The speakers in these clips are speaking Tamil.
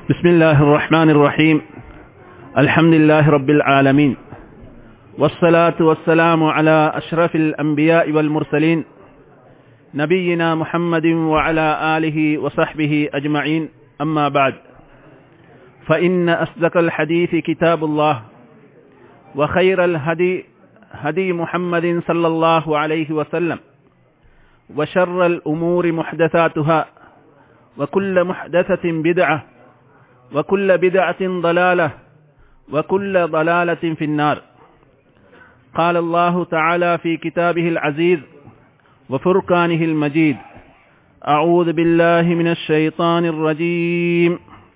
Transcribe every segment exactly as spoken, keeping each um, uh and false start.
بسم الله الرحمن الرحيم الحمد لله رب العالمين والصلاة والسلام على أشرف الأنبياء والمرسلين نبينا محمد وعلى آله وصحبه أجمعين أما بعد فإن أصدق الحديث كتاب الله وخير الهدي هدي محمد صلى الله عليه وسلم وشر الأمور محدثاتها وكل محدثة بدعة وكل بدعة ضلالة وكل ضلالة في النار. قال الله تعالى في كتابه العزيز وفرقانه المجيد: أعوذ بالله من الشيطان الرجيم.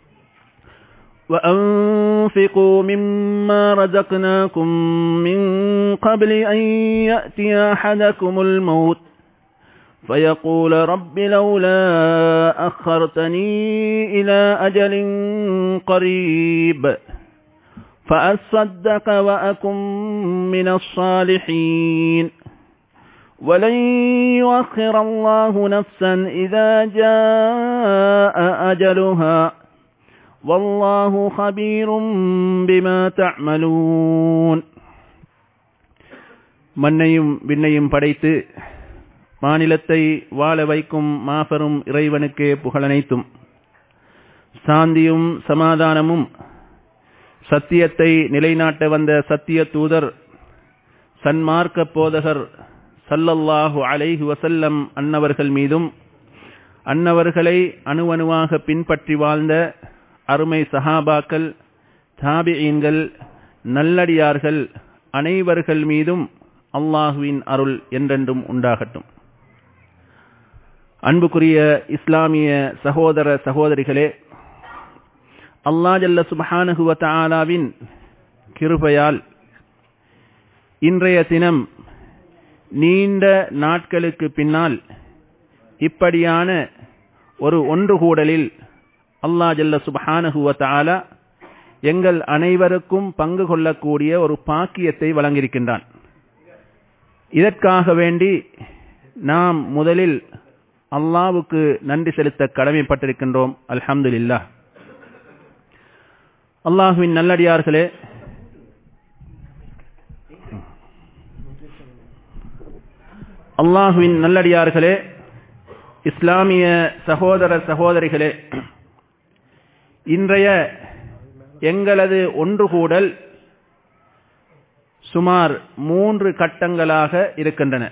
وأنفقوا مما رزقناكم من قبل أن يأتي أحدكم الموت فيقول رب لولا أخرتني إلى أجل قريب فأصدق وأكن من الصالحين ولن يؤخر الله نفسا إذا جاء أجلها والله خبير بما تعملون. மண்ணையும் விண்ணையும் படைத்து மாநிலத்தை வாழ வைக்கும் மாபெரும் இறைவனுக்கே புகழனைத்தும், சாந்தியும் சமாதானமும் சத்தியத்தை நிலைநாட்ட வந்த சத்திய தூதர் சன்மார்க்க போதகர் ஸல்லல்லாஹு அலைஹி வஸல்லம் அன்னவர்கள் மீதும், அன்னவர்களை அணுவணுவாக பின்பற்றி வாழ்ந்த அருமை சஹாபாக்கள், தாபிஈன்கள், நல்லடியார்கள் அனைவர்கள் மீதும் அல்லாஹுவின் அருள் என்றென்றும் உண்டாகட்டும். அன்புக்குரிய இஸ்லாமிய சகோதர சகோதரிகளே, அல்லாஹ் ஜல்ல சுப்ஹானஹு வ தஆலாவின் கிருபையால் இன்றைய தினம் நீண்ட நாட்களுக்கு பின்னால் இப்படியான ஒரு ஒன்றுகூடலில் அல்லாஹ் ஜல்ல சுப்ஹானஹு வ தஆலா எங்கள் அனைவருக்கும் பங்கு கொள்ளக்கூடிய ஒரு பாக்கியத்தை வழங்கியிருக்கின்றான். இதற்காக வேண்டி நாம் முதலில் அல்லாஹ்வுக்கு நன்றி செலுத்த கடமைப்பட்டிருக்கின்றோம். அல்ஹம்துலில்லாஹ். அல்லாஹ்வின் நல்லடியார்களே, அல்லாஹ்வின் நல்லடியார்களே, இஸ்லாமிய சகோதர சகோதரிகளே, இன்றைய எங்களது ஒன்றுகூடல் சுமார் மூன்று கட்டங்களாக இருக்கின்றன.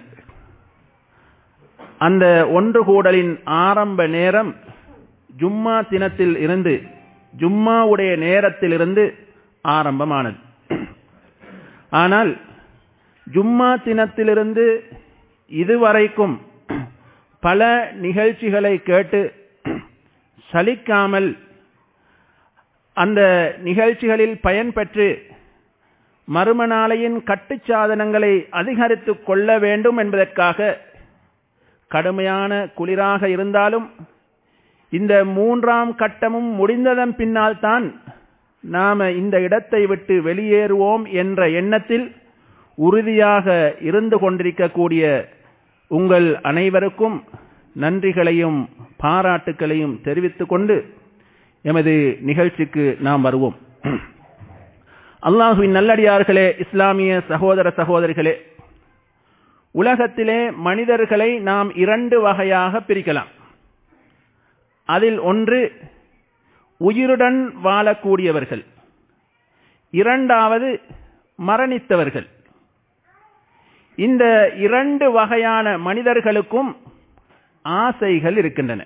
அந்த ஒன்றுகூடலின் ஆரம்ப நேரம் ஜும்மா தினத்தில் இருந்து, ஜும்மாவுடைய நேரத்திலிருந்து ஆரம்பமானது. ஆனால் ஜும்மா தினத்திலிருந்து இதுவரைக்கும் பல நிகழ்ச்சிகளை கேட்டு சலிக்காமல் அந்த நிகழ்ச்சிகளில் பயன்பெற்று மறுமநாளையின் கட்டுச்சாதனங்களை அதிகரித்துக் கொள்ள வேண்டும் என்பதற்காக கடுமையான குளிராக இருந்தாலும் இந்த மூன்றாம் கட்டமும் முடிந்ததன் பின்னால் தான் நாம இந்த இடத்தை விட்டு வெளியேறுவோம் என்ற எண்ணத்தில் உறுதியாக இருந்து கொண்டிருக்கக்கூடிய உங்கள் அனைவருக்கும் நன்றிகளையும் பாராட்டுக்களையும் தெரிவித்துக் கொண்டு எமது நிகழ்ச்சிக்கு நாம் வருவோம். அல்லாஹுவின் நல்லடியார்களே, இஸ்லாமிய சகோதர சகோதரிகளே, உலகத்திலே மனிதர்களை நாம் இரண்டு வகையாக பிரிக்கலாம். அதில் ஒன்று உயிருடன் வாழக்கூடியவர்கள், இரண்டாவது மரணித்தவர்கள். இந்த இரண்டு வகையான மனிதர்களுக்கும் ஆசைகள் இருக்கின்றன.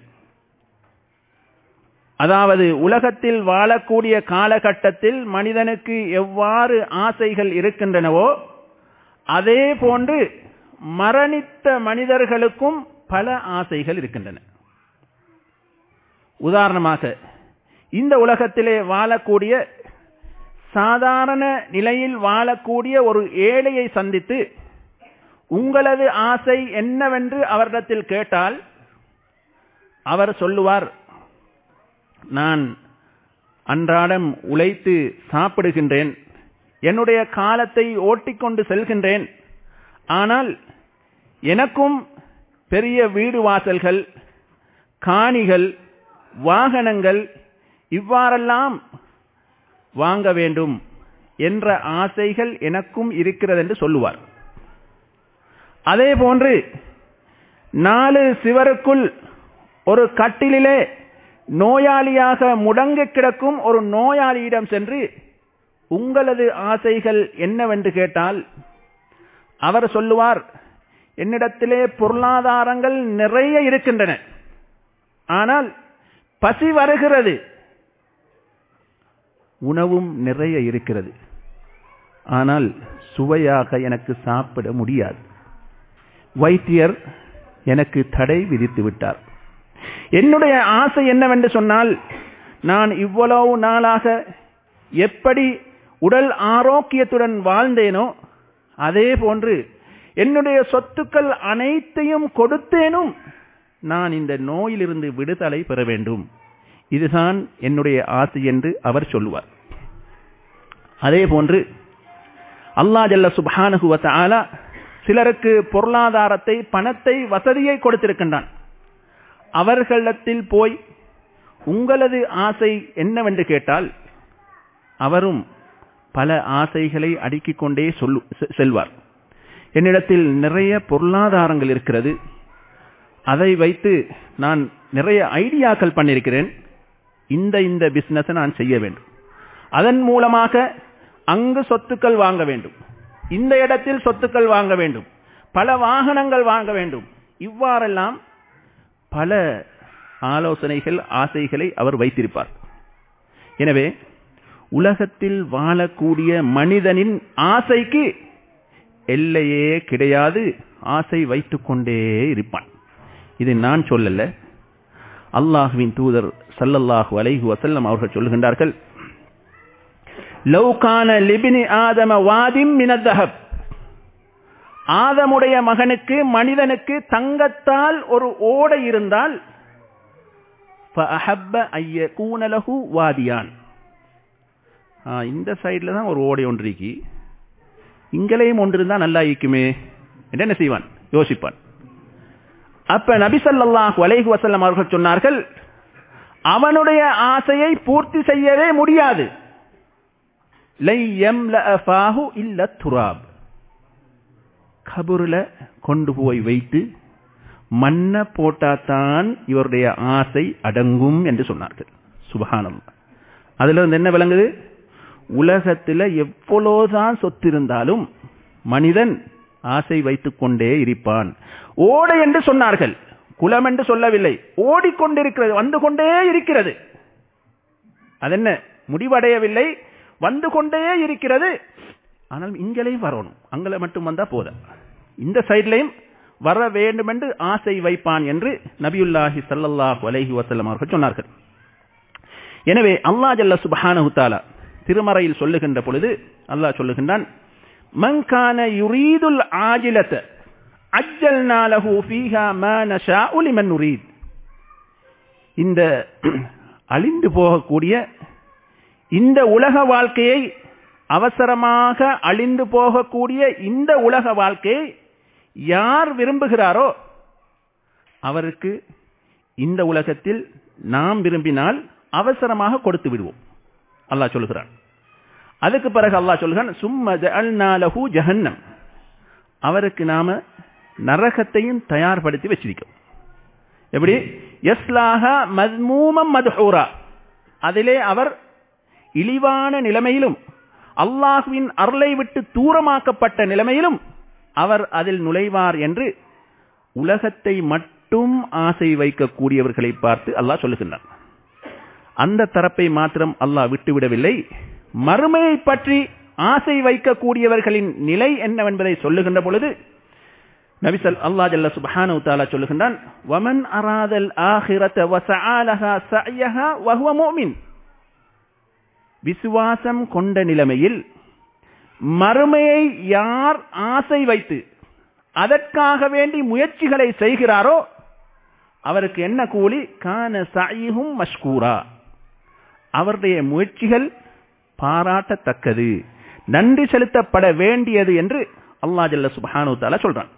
அதாவது உலகத்தில் வாழக்கூடிய காலகட்டத்தில் மனிதனுக்கு எவ்வாறு ஆசைகள் இருக்கின்றனவோ அதே போன்று மரணித்த மனிதர்களுக்கும் பல ஆசைகள் இருக்கின்றன. உதாரணமாக, இந்த உலகத்திலே வாழக்கூடிய சாதாரண நிலையில் வாழக்கூடிய ஒரு ஏழையை சந்தித்து உங்களது ஆசை என்னவென்று அவரிடத்தில் கேட்டால் அவர் சொல்லுவார், நான் அன்றாடம் உழைத்து சாப்பிடுகின்றேன், என்னுடைய காலத்தை ஓட்டிக்கொண்டு செல்கின்றேன், ஆனால் எனக்கும் பெரிய வீடு வாசல்கள், காணிகள், வாகனங்கள் இவ்வாறெல்லாம் வாங்க வேண்டும் என்ற ஆசைகள் எனக்கும் இருக்கிறது என்று சொல்லுவார். அதே போன்று நாலு சிவருக்குள் ஒரு கட்டிலே நோயாளியாக முடங்கி கிடக்கும் ஒரு நோயாளியிடம் சென்று உங்களது ஆசைகள் என்னவென்று கேட்டால் அவர் சொல்லுவார், என்னிடத்திலே பொருளாதாரங்கள் நிறைய இருக்கின்றன, ஆனால் பசி வருகிறது, உணவும் நிறைய இருக்கிறது, ஆனால் சுவையாக எனக்கு சாப்பிட முடியாது. வைத்தியர் எனக்கு தடை விதித்து விட்டார். என்னுடைய ஆசை என்னவென்று சொன்னால், நான் இவ்வளவு நாளாக எப்படி உடல் ஆரோக்கியத்துடன் வாழ்ந்தேனோ அதே போன்று என்னுடைய சொத்துக்கள் அனைத்தையும் கொடுத்தேனும் நான் இந்த நோயிலிருந்து விடுதலை பெற வேண்டும், இதுதான் என்னுடைய ஆசை என்று அவர் சொல்லுவார். அதே போன்று அல்லாஹ் ஜல்ல சுப்ஹானஹு வ தஆலா சிலருக்கு பொருளாதாரத்தை, பணத்தை, வசதியை கொடுத்திருக்கின்றான். அவர்களிடத்தில் போய் உங்களது ஆசை என்னவென்று கேட்டால் அவரும் பல ஆசைகளை அடுக்கிக் கொண்டே சொல்லு செல்வார். என்னிடத்தில் நிறைய பொருளாதாரங்கள் இருக்கிறது, அதை வைத்து நான் நிறைய ஐடியாக்கள் பண்ணியிருக்கிறேன், இந்த இந்த பிசினஸ் நான் செய்ய வேண்டும், அதன் மூலமாக அங்கு சொத்துக்கள் வாங்க வேண்டும், இந்த இடத்தில் சொத்துக்கள் வாங்க வேண்டும், பல வாகனங்கள் வாங்க வேண்டும், இவ்வாறெல்லாம் பல ஆலோசனைகள், ஆசைகளை அவர் வைத்திருப்பார். எனவே உலகத்தில் வாழக்கூடிய மனிதனின் ஆசைக்கு எல்லையே கிடையாது, ஆசை வைத்துக் கொண்டே இருப்பான். இது நான் சொல்லல, அல்லாஹ்வின் தூதர் ஸல்லல்லாஹு அலைஹி வஸல்லம் அவர்கள் சொல்லுகின்றார்கள், லவ் கான லிப்னி ஆதம வாதிம் மினத் தஹப், ஆதமுடைய மகனுக்கு, மனிதனுக்கு தங்கத்தால் ஒரு ஓடை இருந்தால் ஃபஅஹப்ப அய்யகூன லஹு வாதியான், இந்த சைடுல தான் ஒரு ஓடை ஒன்று இருக்கு, இங்களையும் ஒன்று இருந்தா நல்லா இருக்குமே என்று என்ன செய்வான், யோசிப்பான். அப்ப நபி ஸல்லல்லாஹு அலைஹி வஸல்லம் அவர்கள் சொன்னார்கள், அவனுடைய ஆசையை பூர்த்தி செய்யவே முடியாது, லை யம்லஅ ஃபாஹு இல்ல துராப், கபூர்ல கொண்டு போய் வைத்து மண்ணை போட்டாதான் இவருடைய ஆசை அடங்கும் என்று சொன்னார்கள். சுப்ஹானல்லாஹ். அதுல இருந்து என்ன விளங்குது, உலகத்தில் எவ்வளவுதான் சொத்து இருந்தாலும் மனிதன் ஆசை வைத்துக் கொண்டே இருப்பான். ஓடை என்று சொன்னார்கள், குளம் என்று சொல்லவில்லை, ஓடிக்கொண்டிருக்கிறது, வந்து கொண்டே இருக்கிறது, அதென்ன முடிவடையவில்லை, வந்து கொண்டே இருக்கிறது. ஆனால் இங்களையும் வரணும், அங்களை மட்டும் வந்தா போதும், இந்த சைட்லையும் வர வேண்டும் என்று ஆசை வைப்பான் என்று நபியுல்லாஹி ஸல்லல்லாஹு அலைஹி வஸல்லம் அவர்கள் சொன்னார்கள். எனவே அல்லாஹ் ஜல்ல சுப்ஹானஹு தஆலா திருமறையில் சொல்லுகின்ற பொழுது அல்லாஹ் சொல்லுகின்றான், மன் கான யுரீதுல் ஆஜிலத அஜ்ஜல்னா லஹு ஃபீஹா மா நஷாஉ லிமன் நுரீத், இந்த அழிந்து போகக்கூடிய இந்த உலக வாழ்க்கையை, அவசரமாக அழிந்து போகக்கூடிய இந்த உலக வாழ்க்கையை யார் விரும்புகிறாரோ அவருக்கு இந்த உலகத்தில் நாம் விரும்பினால் அவசரமாக கொடுத்து விடுவோம், அல்லாஹ் சொல்கிறான். அதுக்கு பிறகு அல்லாஹ் சொல்கிறான், சும்ம ஜஅல்னா லஹு ஜஹன்னம், அவருக்கு நாம நரகத்தையும் தயார்படுத்தி வச்சிருக்கோம். எப்படி, யஸ்லாஹா மத்மூமம் மத்ஹூரா, அதிலே அவர் இழிவான நிலைமையிலும் அல்லாஹ்வின் அருளை விட்டு தூரமாக்கப்பட்ட நிலைமையிலும் அவர் அதில் நுழைவார் என்று உலகத்தை மட்டும் ஆசை வைக்கக்கூடியவர்களை பார்த்து அல்லாஹ் சொல்லுகின்றார். அந்த தரப்பை மாத்திரம் அல்லாஹ் விட்டுவிடவில்லை, மறுமையை பற்றி ஆசை வைக்கக்கூடியவர்களின் நிலை என்னவென்பதை சொல்லுகின்ற பொழுது நபி ஸல்லல்லாஹு அல்லாஹ் ஜல்ல சுப்ஹானஹு தஆலா சொல்லுகின்றான், வமன் அராதல் ஆகிரத வஸஆலஹா ஸஅயஹா வஹுவ முஃமின், விசுவாசம் கொண்ட நிலைமையில் மறுமையை யார் ஆசை வைத்து அதற்காக வேண்டி முயற்சிகளை செய்கிறாரோ அவருக்கு என்ன கூலி, கான சஈஹும் மஷ்கூரா, அவருடைய முயற்சிகள் பாராட்டத்தக்கது, நன்றி செலுத்தப்பட வேண்டியது என்று அல்லாஹ் ஜல்ல சுப்ஹானஹு தஆலா சொல்றான்.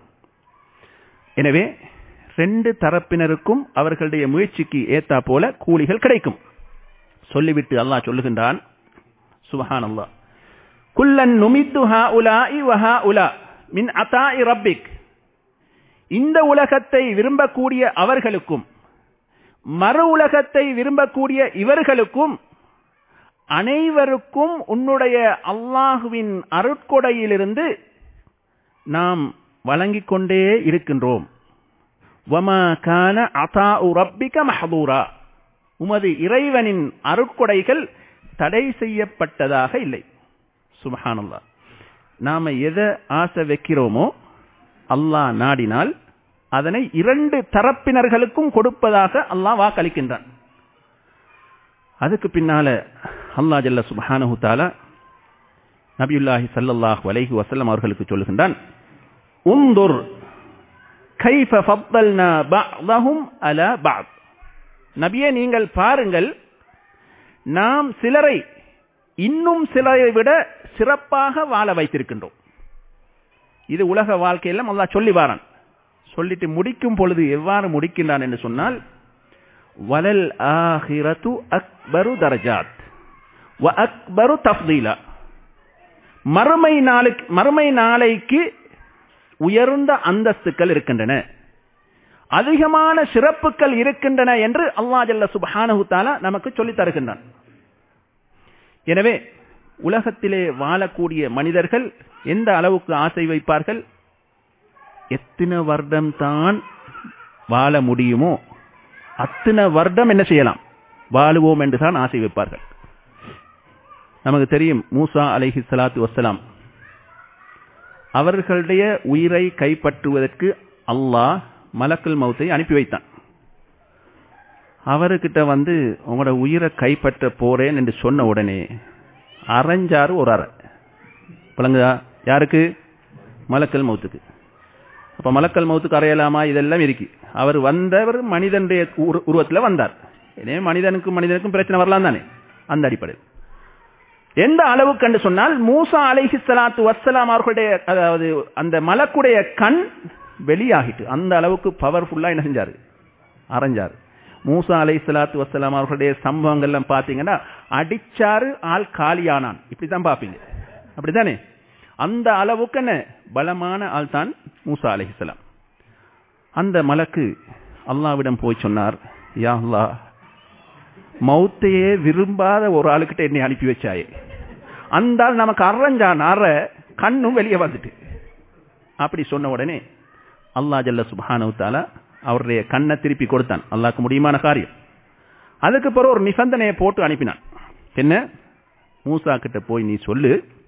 எனவே ரெண்டு தரப்பினருக்கும் அவர்களுடைய முயற்சிக்கு ஏத்தா போல கூலிகள் கிடைக்கும். சொல்லிவிட்டு அல்லாஹ் சொல்லுகின்றான், சுப்ஹானல்லாஹ், குல்லன் நுமித்து ஹாஉலாஇ வ ஹாஉலா மின் அதாஇ ரப்பிக். இந்த உலகத்தை விரும்பக்கூடிய அவர்களுக்கும் மறு உலகத்தை விரும்பக்கூடிய இவர்களுக்கும் அனைவருக்கும் உன்னுடைய அல்லாஹுவின் அருட்கொடையிலிருந்து நாம் வழங்கிக் கொண்டே இருக்கின்றோம். வமா கான அதாஉ ரப்பிக மஹ்தூரா. உமது இறைவனின் அருட்கொடைகள் தடை செய்யப்பட்டதாக இல்லை. சுப்ஹானல்லாஹ். நாம எதை ஆசை வைக்கிறோமோ அல்லாஹ் நாடினால் அதனை இரண்டு தரப்பினர்களுக்கும் கொடுப்பதாக அல்லாஹ் வாக்களிக்கின்றான். அதுக்கு பின்னால அல்லாஹ் ஜல்ல சுப்ஹானஹு தஆலா நபியுல்லாஹி ஸல்லல்லாஹு அலைஹி வஸல்லம் அவர்களுக்கு சொல்லுகின்றான், உன்துர் கைஃப ஃபضلنا بعضهم على بعض. நபியே, நீங்கள் பாருங்கள், நாம் சிலரை இன்னும் சிலரை விட சிறப்பாக வாழ வைத்திருக்கின்றோம். இது உலக வாழ்க்கையெல்லாம் அல்லாஹ் சொல்லி வாரான். சொல்லிட்டு முடிக்கும் பொழுது எவ்வாறு முடிக்கின்றான் என்று சொன்னால், வலல் ஆஹிரத்து அக்பரு தரஜாத் வ அக்பரு தஃதீலா. மறுமை நாளைக்கு மறுமை நாளைக்கு உயர்ந்த அந்தஸ்துக்கள் இருக்கின்றன, அதிகமான சிறப்புகள் இருக்கின்றன என்று அல்லாஹ் ஜல்ல சுப்ஹானஹு தஆலா நமக்கு சொல்லித் தருகின்றான். எனவே உலகத்திலே வாழக்கூடிய மனிதர்கள் எந்த அளவுக்கு ஆசை வைப்பார்கள்? எத்தனை வருடம் தான் வாழ முடியுமோ அத்தனை வருடம் என்ன செய்யலாம், வாழுவோம் என்று தான் ஆசை வைப்பார்கள். நமக்கு தெரியும், மூசா அலைஹி ஸலாத்து வஸ்ஸலாம் அவர்களுடைய உயிரை கைப்பற்றுவதற்கு அல்லாஹ் மலக்குல் மௌத்தை அனுப்பி வைத்தான். அவர்கிட்ட வந்து உங்களோட உயிரை கைப்பற்ற போறேன் என்று சொன்ன உடனே அரைஞ்சாரு ஒரு அறை. பழங்குதா? யாருக்கு? மலக்கல் மௌத்துக்கு. அப்ப மலக்கல் மௌத்துக்கு அறையலாமா? இதெல்லாம் இருக்கு. அவர் வந்தவர் மனிதனுடைய உருவத்தில் வந்தார். எனவே மனிதனுக்கும் மனிதனுக்கும் பிரச்சனை வரலாம் தானே. அந்த அடிப்படையில் எந்த அளவுக்கு என்று சொன்னால், மூசா அலைஹி ஸலாத்து வஸ்ஸலாம் அவர்களுடைய அதாவது அந்த மலக்குடைய கண் வெளியாகிட்டு அந்த அளவுக்கு பவர்ஃபுல்லா என்ன செஞ்சாரு, அரைஞ்சாரு. மூசா அலைஹி ஸலாத்து வஸ்ஸலாம் அவர்களுடைய சம்பவங்கள்லாம் பாத்தீங்கன்னா, அடிச்சாரு ஆள் காலியானான், இப்படித்தான் பாப்பீங்க. அப்படித்தானே? அந்த அளவுக்கு என்ன பலமான ஆள் தான் மூசா அலைஹிஸ்ஸலாம். அந்த மலக்கு அல்லாஹ்விடம் போய் சொன்னார், யா அல்லாஹ், மௌத்தையே விரும்பாத ஒரு ஆளுக்கிட்ட என்னை அனுப்பி வச்சாயே, அந்த ஆள் நமக்கு அரைஞ்சான், அற கண்ணும் வெளியே வந்துட்டு. அப்படி சொன்ன உடனே அல்லாஹ் ஜல்ல சுப்ஹானஹு தஆலா அவருடைய கண்ணை திருப்பி கொடுத்தான். அல்லாஹ்க்கு முடியுமான காரியம். அதுக்கு பிறகு ஒரு நிபந்தனையை போட்டு அனுப்பினான். என்ன? மூசா கிட்ட போய் நீ சொல்லு,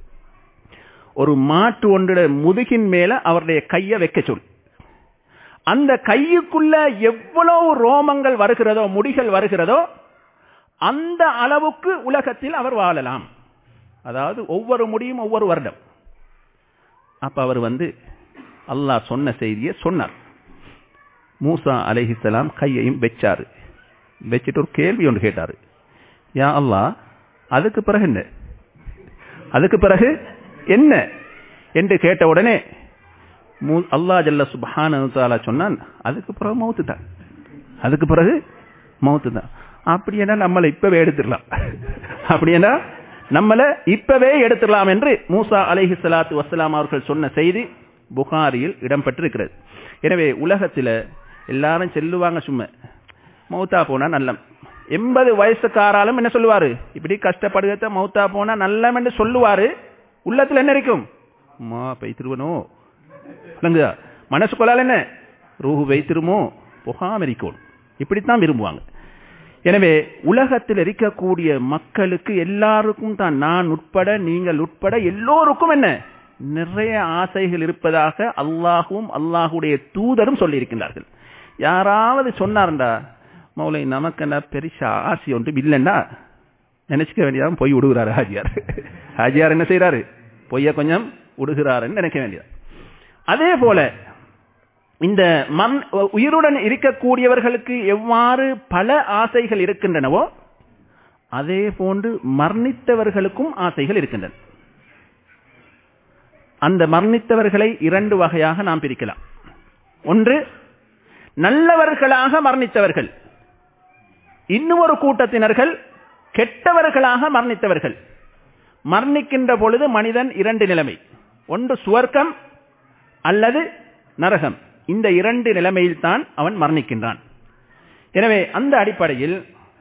ஒரு மாட்டு ஒன்றுட முதுகின் மேல அவருடைய கையை வைக்க சொல். அந்த கையுக்குள்ள எவ்வளவு ரோமங்கள் வருகிறதோ, முடிகள் வருகிறதோ, அந்த அளவுக்கு உலகத்தில் அவர் வாழலாம். அதாவது ஒவ்வொரு முடியும் ஒவ்வொரு வருடம். அப்ப அவர் வந்து அல்லாஹ் சொன்ன செய்தியை சொன்னார். மூசா அலைஹிஸ்ஸலாம் கையையும் வச்சாரு. வச்சுட்டு ஒரு கேள்வி ஒன்று கேட்டாரு, யா அல்லாஹ், அதுக்கு பிறகு என்ன, அதுக்கு பிறகு என்ன என்று கேட்ட உடனே அல்லாஹ் ஜல்ல சுப்ஹானஹு தஆலா சொன்னான், அதுக்கு பிறகு மௌத்து தான், அதுக்கு பிறகு மௌத்து தான். அப்படி என்ன நம்மளை இப்பவே எடுத்துடலாம், அப்படி என்ன நம்மளை இப்பவே எடுத்துடலாம் என்று மூசா அலைஹி ஸலாத்து வஸ்ஸலாம் அவர்கள் சொன்ன செய்தி புகாரியில் இடம்பெற்றிருக்கிறது. எனவே உலகத்தில் எல்லாரும் செல்லுவாங்க, சும்மா மௌத்தா போனா நல்லம். எண்பது வயசுக்காராலும் என்ன சொல்லுவாரு, இப்படி கஷ்டப்படுகிறத மௌத்தா போனா நல்லம் என்று சொல்லுவாரு. உள்ளத்துல என்ன இருக்கும், அம்மா பைத்திருவனோ, மனசுக்குள்ளால் என்ன ரூஹு வைத்திருமோ, புகாம இருக்கணும், இப்படித்தான் விரும்புவாங்க. எனவே உலகத்தில் இருக்கக்கூடிய மக்களுக்கு எல்லாருக்கும் தான், நான் உட்பட நீங்கள் உட்பட எல்லோருக்கும் என்ன நிறைய ஆசைகள் இருப்பதாக அல்லாஹும் அல்லாஹுடைய தூதரும் சொல்லி இருக்கின்றார்கள். யாராவது சொன்னார்டா, மௌலை நமக்கு என்ன பெருசா ஆசை ஒன்று இல்லைன்னா நினைச்சுக்க வேண்டியதான், போய் விடுகிறாரு ஹாஜியார். ஹாஜியார் என்ன செய்யறாரு, பொய்ய கொஞ்சம் விடுகிறாருன்னு நினைக்க வேண்டியது. அதே போல இந்த மண் உயிருடன் இருக்கக்கூடியவர்களுக்கு எவ்வாறு பல ஆசைகள் இருக்கின்றனவோ அதே போன்று மரணித்தவர்களுக்கும் ஆசைகள் இருக்கின்றன. அந்த மரணித்தவர்களை இரண்டு வகையாக நாம் பிரிக்கலாம். ஒன்று நல்லவர்களாக மரணித்தவர்கள், இன்னும் ஒரு கூட்டத்தினர்கள் கெட்டவர்களாக மரணித்தவர்கள். மரணிக்கின்ற பொழுது மனிதன் இரண்டு நிலைமை, ஒன்று சுவர்க்கம் அல்லது நரகம். இந்த இரண்டு நிலைமையில் தான் அவன் மரணிக்கின்றான். எனவே அந்த அடிப்படையில்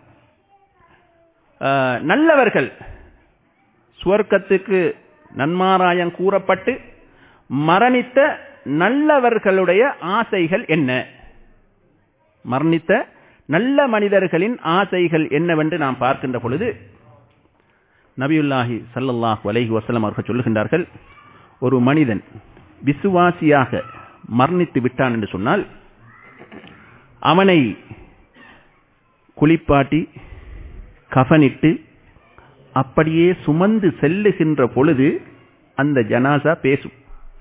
நல்லவர்கள் சுவர்க்கத்துக்கு நன்மாராயம் கூறப்பட்டு மரணித்த நல்லவர்களுடைய ஆசைகள் என்ன, மரணித்த நல்ல மனிதர்களின் ஆசைகள் என்னவென்று நாம் பார்க்கின்ற பொழுது நபியுல்லாஹி ஸல்லல்லாஹு அலைஹி வஸல்லம் அவர்கள் சொல்லுகின்றார்கள், ஒரு மனிதன் விசுவாசியாக மரணித்து விட்டான் என்று சொன்னால் அவனை குளிப்பாட்டி கஃனிட்டு அப்படியே சுமந்து செல்லுகின்ற பொழுது அந்த ஜனாசா பேசும்.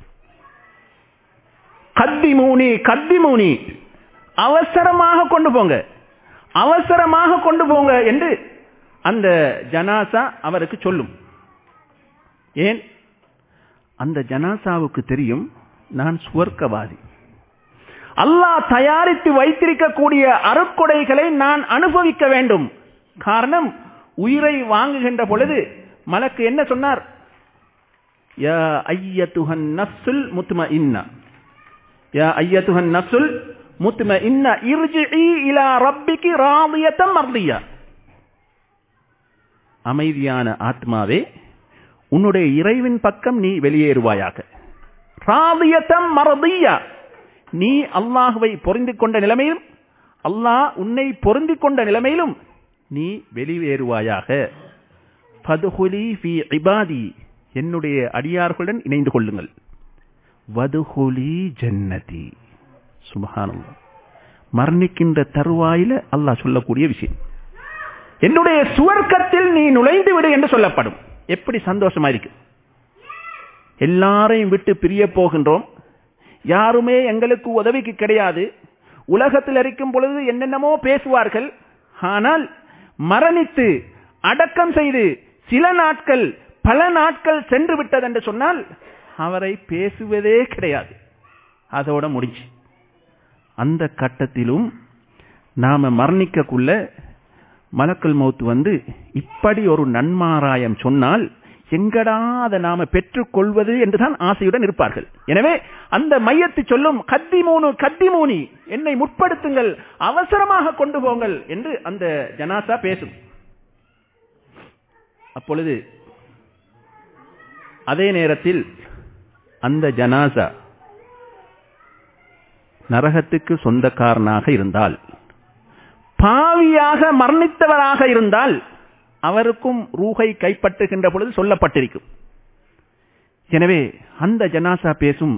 கத்திமூனி கத்திமூனி, அவசரமாக கொண்டு போங்க, அவசரமாக கொண்டு போங்க என்று அந்த ஜனாசா அவருக்கு சொல்லும். ஏன்? அந்த ஜனாசாவுக்கு தெரியும், நான் சுவர்க்கவாதி, அல்லாஹ் தயாரித்து வைத்திருக்கக்கூடிய அருட்கொடைகளை நான் அனுபவிக்க வேண்டும். காரணம், உயிரை வாங்குகின்ற பொழுது மலக்கு என்ன சொன்னார்? யா அய்யத்துஹன் நஃப்ஸுல் முத்மஇன்னா, யா அய்யத்துஹன் நஃப்ஸுல் முத்மஇன்னா இர்ஜிஇ இலா ரப்பிகி ராதியத்தம் மர்தியா. அமைதியான ஆத்மாவே, உன்னுடைய இறைவின் பக்கம் நீ வெளியேறுவாயாக. ராதியத்தம் மர்தியா, நீ அல்லாஹ்வை பொருந்திக் கொண்ட நிலைமையிலும் அல்லாஹ் உன்னை பொருந்திக் கொண்ட நிலைமையிலும் நீ வெளியேறுவாயாக. ஃபதுஹுலி ஃபீ இபாதி, என்னுடைய அடியார்களுடன் இணைந்து கொள்ளுங்கள். வதுஹுலி ஜன்னதி. சுப்ஹானல்லாஹ், மரணிக்கின்ற தருவாயில அல்லாஹ் சொல்லக்கூடிய விஷயம், என்னுடைய சுவர்க்கத்தில் நீ நுழைந்து விடு என்று சொல்லப்படும். எப்படி சந்தோஷமா இருக்கு. எல்லாரையும் விட்டு பிரிய போகின்றோம், யாருமே எங்களுக்கு உதவிக்கு கிடையாது. உலகத்தில் இருக்கும் பொழுது என்னென்னமோ பேசுவார்கள். ஆனால் மரணித்து அடக்கம் செய்து சில நாட்கள் பல நாட்கள் சென்று விட்டது என்று சொன்னால் அவரை பேசுவதே கிடையாது. அதோட முடிச்சு. அந்த கட்டத்திலும் நாம மரணிக்கக்குள்ள மலக்குல் மௌத் வந்து இப்படி ஒரு நன்மாராயம் சொன்னால் எங்கடா அதை நாம பெற்றுக் கொள்வது என்றுதான் ஆசையுடன் இருப்பார்கள். எனவே அந்த மையத்து சொல்லும், கத்திமூனு கத்திமூனி, என்னை முற்படுத்துங்கள், அவசரமாக கொண்டு போங்கள் என்று அந்த ஜனாசா பேசும். அப்பொழுது அதே நேரத்தில் அந்த ஜனாசா நரகத்துக்கு சொந்தக்காரனாக இருந்தால், பாவியாக மரணித்தவராக இருந்தால் அவருக்கும் ரூஹை கைப்பற்றுகின்ற பொழுது சொல்லப்பட்டிருக்கும். எனவே அந்த ஜனாசா பேசும்,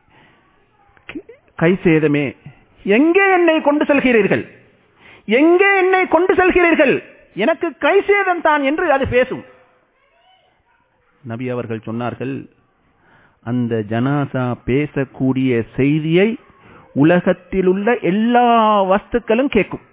கை சேதமே, எங்கே என்னை கொண்டு செல்கிறீர்கள், எங்கே என்னை கொண்டு செல்கிறீர்கள், எனக்கு கை சேதம் தான் என்று அது பேசும். நபி அவர்கள் சொன்னார்கள், அந்த ஜனாசா பேசக்கூடிய செய்தியை உலகத்தில் உள்ள எல்லா வஸ்துக்களும் கேட்கும்,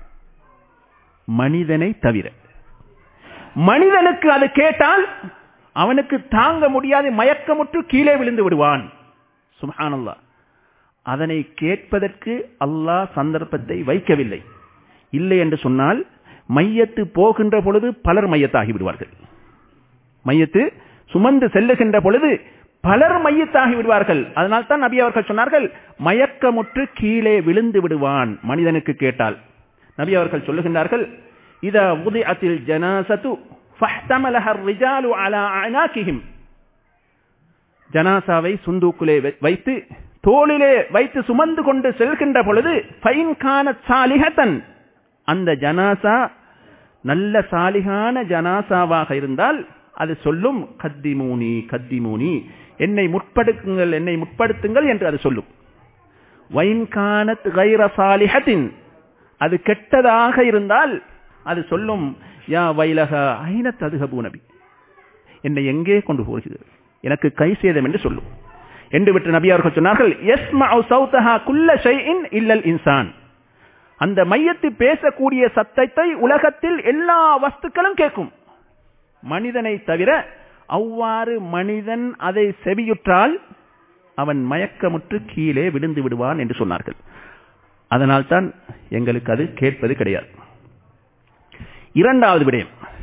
மனிதனை தவிர. மனிதனுக்கு அது கேட்டால் அவனுக்கு தாங்க முடியாது, மயக்கமுற்று கீழே விழுந்து விடுவான். சுப்ஹானல்லாஹ், அதனை கேட்பதற்கு அல்லாஹ் சந்தர்ப்பத்தை வைக்கவில்லை. இல்லை என்று சொன்னால் மையத்து போகின்ற பொழுது பலர் மையத்தாகி விடுவார்கள். மையத்து சுமந்து செல்லுகின்ற பொழுது பலர் மையத்தாகி விடுவார்கள். அதனால் தான் நபி அவர்கள் சொன்னார்கள், மயக்கமுற்று கீழே விழுந்து விடுவான் மனிதனுக்கு கேட்டால். நபி அவர்கள் சொல்லுகின்றார்கள், இதா உதிஅத்தில் ஜனாஸத்து ஃபஹ்தமலஹ الرجال على அனாகிஹிம், ஜனாசாவை சுந்தூக்குலே வைத்து தோளிலே வைத்து சுமந்து கொண்டு செல்கின்ற பொழுது ஃபைன் கானத் சாலிஹத்தன், அந்த ஜனாசா நல்ல சாலிகான ஜனாசாவாக இருந்தால் அது சொல்லும், கத்திமூனி கத்திமூனி, என்னை முற்படுத்துங்கள், என்னை முற்படுத்துங்கள் என்று அது சொல்லும். வைன் கானத் கைர சாலிஹத்தின், அது கெட்டதாக இருந்தால் அது சொல்லும், யா வைலஹா ஐன ததுஹபு நபி, என்னை எங்கே கொண்டு போகிறது, எனக்கு கை சேதம் என்று சொல்லும் என்று விட்டு நபி அவர்கள் சொன்னார்கள், யஸ்மஉ சௌதஹா குல்ல ஷைஇன் இல்லல் இன்சான், அந்த மையத்து பேசக்கூடிய சத்தத்தை உலகத்தில் எல்லா வஸ்துக்களும் கேட்கும், மனிதனை தவிர. அவ்வாறு மனிதன் அதை செவியுற்றால் அவன் மயக்கமுற்று கீழே விழுந்து விடுவான் என்று சொன்னார்கள். அதனால்தான் எங்களுக்கு அது கேட்பது கிடையாது. இரண்டாவது விடயம்,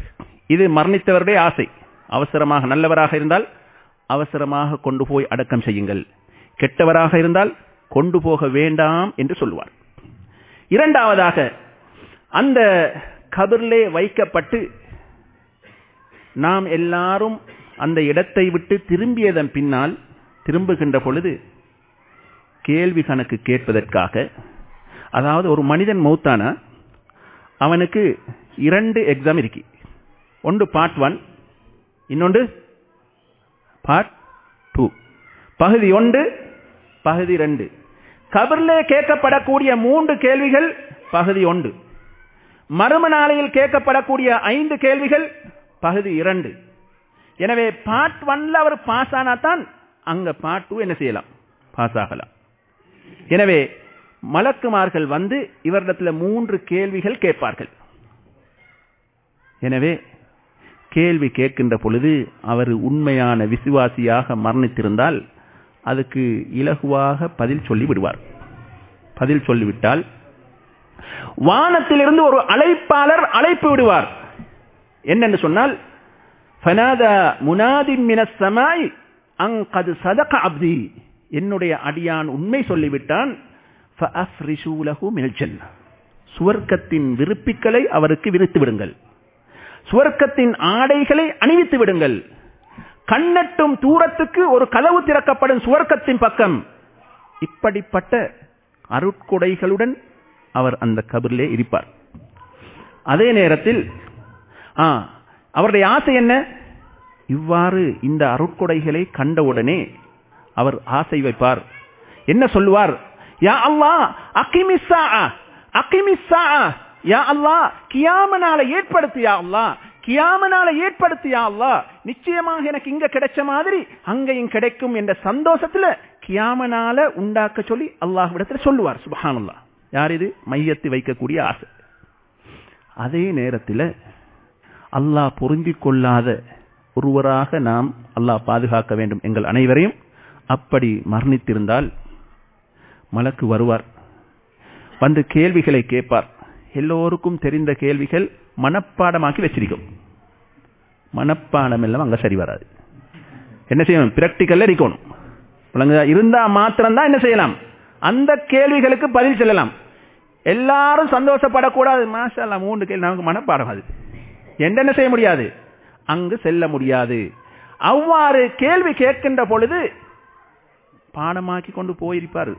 இது மரணித்தவருடைய ஆசை. அவசரமாக நல்லவராக இருந்தால் அவசரமாக கொண்டு போய் அடக்கம் செய்யுங்கள், கெட்டவராக இருந்தால் கொண்டு போக வேண்டாம் என்று சொல்லுவார். இரண்டாவதாக, அந்த கபரிலே வைக்கப்பட்டு நாம் எல்லாரும் அந்த இடத்தை விட்டு திரும்பியதன் பின்னால் திரும்புகின்ற பொழுது கேள்வி கணக்கு கேட்பதற்காக, அதாவது ஒரு மனிதன் மௌத்தானா அவனுக்கு இரண்டு எக்ஸாம் இருக்கு. ஒன்று பார்ட் ஒன், இன்னொன்று பார்ட் டூ. பகுதி ஒன்று, பகுதி ரெண்டு. கபரிலே கேட்கப்படக்கூடிய மூன்று கேள்விகள் பகுதி ஒன்று. மறும நாளையில் கேட்கப்படக்கூடிய ஐந்து கேள்விகள் பகுதி இரண்டு. எனவே பார்ட் ஒன்ல அவர் பாஸ் ஆனாதான் அங்க பார்ட் டூ என்ன செய்யலாம், பாஸ் ஆகலாம். எனவே மலக்குமார்கள் வந்து இவரிடத்தில் மூன்று கேள்விகள் கேட்பார்கள். எனவே கேள்வி கேட்கின்ற பொழுது அவர் உண்மையான விசுவாசியாக மரணித்திருந்தால் அதுக்கு இலகுவாக பதில் சொல்லி விடுவார். பதில் சொல்லிவிட்டால் வானத்திலிருந்து ஒரு அழைப்பாளர் அழைப்பு விடுவார். என்னென்று சொன்னால், ஃபனாதா முனாதின் மினஸ் ஸமாய் அன் கத் ஸதக அப்தி, என்னுடைய அடியான் உண்மை சொல்லிவிட்டான், ஃபஅஃப்ரிஷூ லஹு மினல் ஜன்னah, சுவர்க்கத்தின் விருப்பிகளை அவருக்கு விரித்து விடுங்கள், சுவர்க்கத்தின் ஆடைகளை அணிவித்து விடுங்கள், கண்ணட்டும் தூரத்துக்கு ஒரு கதவு திறக்கப்படும் சுவர்க்கத்தின் பக்கம். இப்படிப்பட்ட அருட்கொடைகளுடன் அவர் அந்த கபரிலே இருப்பார். அதே நேரத்தில் அவருடைய ஆசை என்ன? இவ்வாறு இந்த அருட்கொடைகளை கண்டவுடனே அவர் ஆசை வைப்பார். என்ன சொல்லுவார்? யா அல்லாஹ் அகிமிஸ் ஸாஅ, அகிமிஸ் ஸாஅ, யா அல்லாஹ் கியாமனால ஏற்படுத்து, யா அல்லாஹ் கியாமனால ஏற்படுத்து, யா அல்லாஹ் நிச்சயமாக எனக்கு இங்க கிடைச்ச மாதிரி அங்கேயும் கிடைக்கும் என்ற சந்தோஷத்துல கியாமனால உண்டாக்க சொல்லி அல்லாஹ்விடத்தில் சொல்லுவார். சுப்ஹானல்லாஹ். யார் இது? மையத்தை வைக்கக்கூடிய ஆசை. அதே நேரத்தில் அல்லாஹ் பொருந்திக் கொள்ளாத ஒருவராக நாம் அல்லாஹ் பாதுகாக்க வேண்டும் எங்கள் அனைவரையும். அப்படி மரணித்திருந்தால் மலக்கு வருவார், வந்து கேள்விகளை கேட்பார். எல்லோருக்கும் தெரிந்த கேள்விகள் மனப்பாடமாக்கி வச்சிருக்கும். மனப்பாடம் எல்லாம் அங்க சரி வராது. என்ன செய்யணும்? பிராக்டிக்கல்ல இருக்கணும். இருந்தா மாத்திரம்தான் என்ன செய்யலாம், அந்த கேள்விகளுக்கு பதில் சொல்லலாம். எல்லாரும் சந்தோஷப்படக்கூடாது, மாஷா அல்லாஹ் மூன்று கேள்வி நமக்கு மனப்பாடம், அது என்ன செய்ய முடியாது, அங்கு செல்ல முடியாது. அவ்வாறு கேள்வி கேட்கின்ற பொழுது பாடமாக்கி கொண்டு போயிருப்பார்.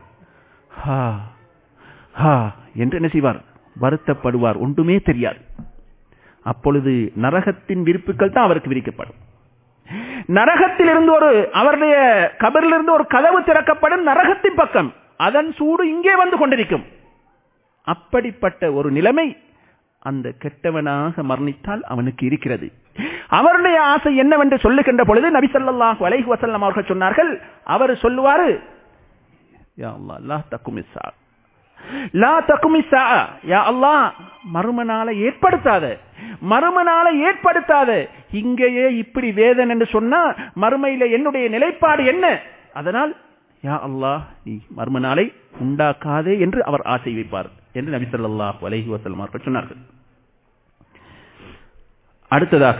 என்று என்ன செய்வார்? வருத்தப்படுவார், ஒன்றுமே தெரியாது. அப்பொழுது நரகத்தின் விருப்புகள் தான் அவருக்கு விரிக்கப்படும். நரகத்தில் இருந்து ஒரு அவருடைய கபரிலிருந்து ஒரு கதவு திறக்கப்படும் நரகத்தின் பக்கம், அதன் சூடு இங்கே வந்து கொண்டிருக்கும். அப்படிப்பட்ட ஒரு நிலைமை அந்த கெட்டவனாக மரணித்தால் அவனுக்கு இருக்கிறது. அவருடைய ஆசை என்னவென்று சொல்லுகின்ற பொழுது நபி ஸல்லல்லாஹு அலைஹி வஸல்லம் அவர்கள் சொன்னார்கள், அவர் சொல்லுவாரு, யா அல்லாஹ் லா தகுமிஸ் ஸா, லா தகுமிஸ் ஸா, யா அல்லாஹ் மறுமனால ஏற்படுத்தாத, மறுமனால ஏற்படுத்தாத, இங்கேயே இப்படி வேதனை என்று சொன்னா மறுமையில என்னுடைய நிலைப்பாடு என்ன? அதனால் யா அல்லாஹ் நீ மறுமனாலை உண்டாக்காதே என்று அவர் ஆசை வைப்பார் என்று நபி ஸல்லல்லாஹு அலைஹி வஸல்லம் அவர்கள் சொன்னார்கள். அடுத்ததாக,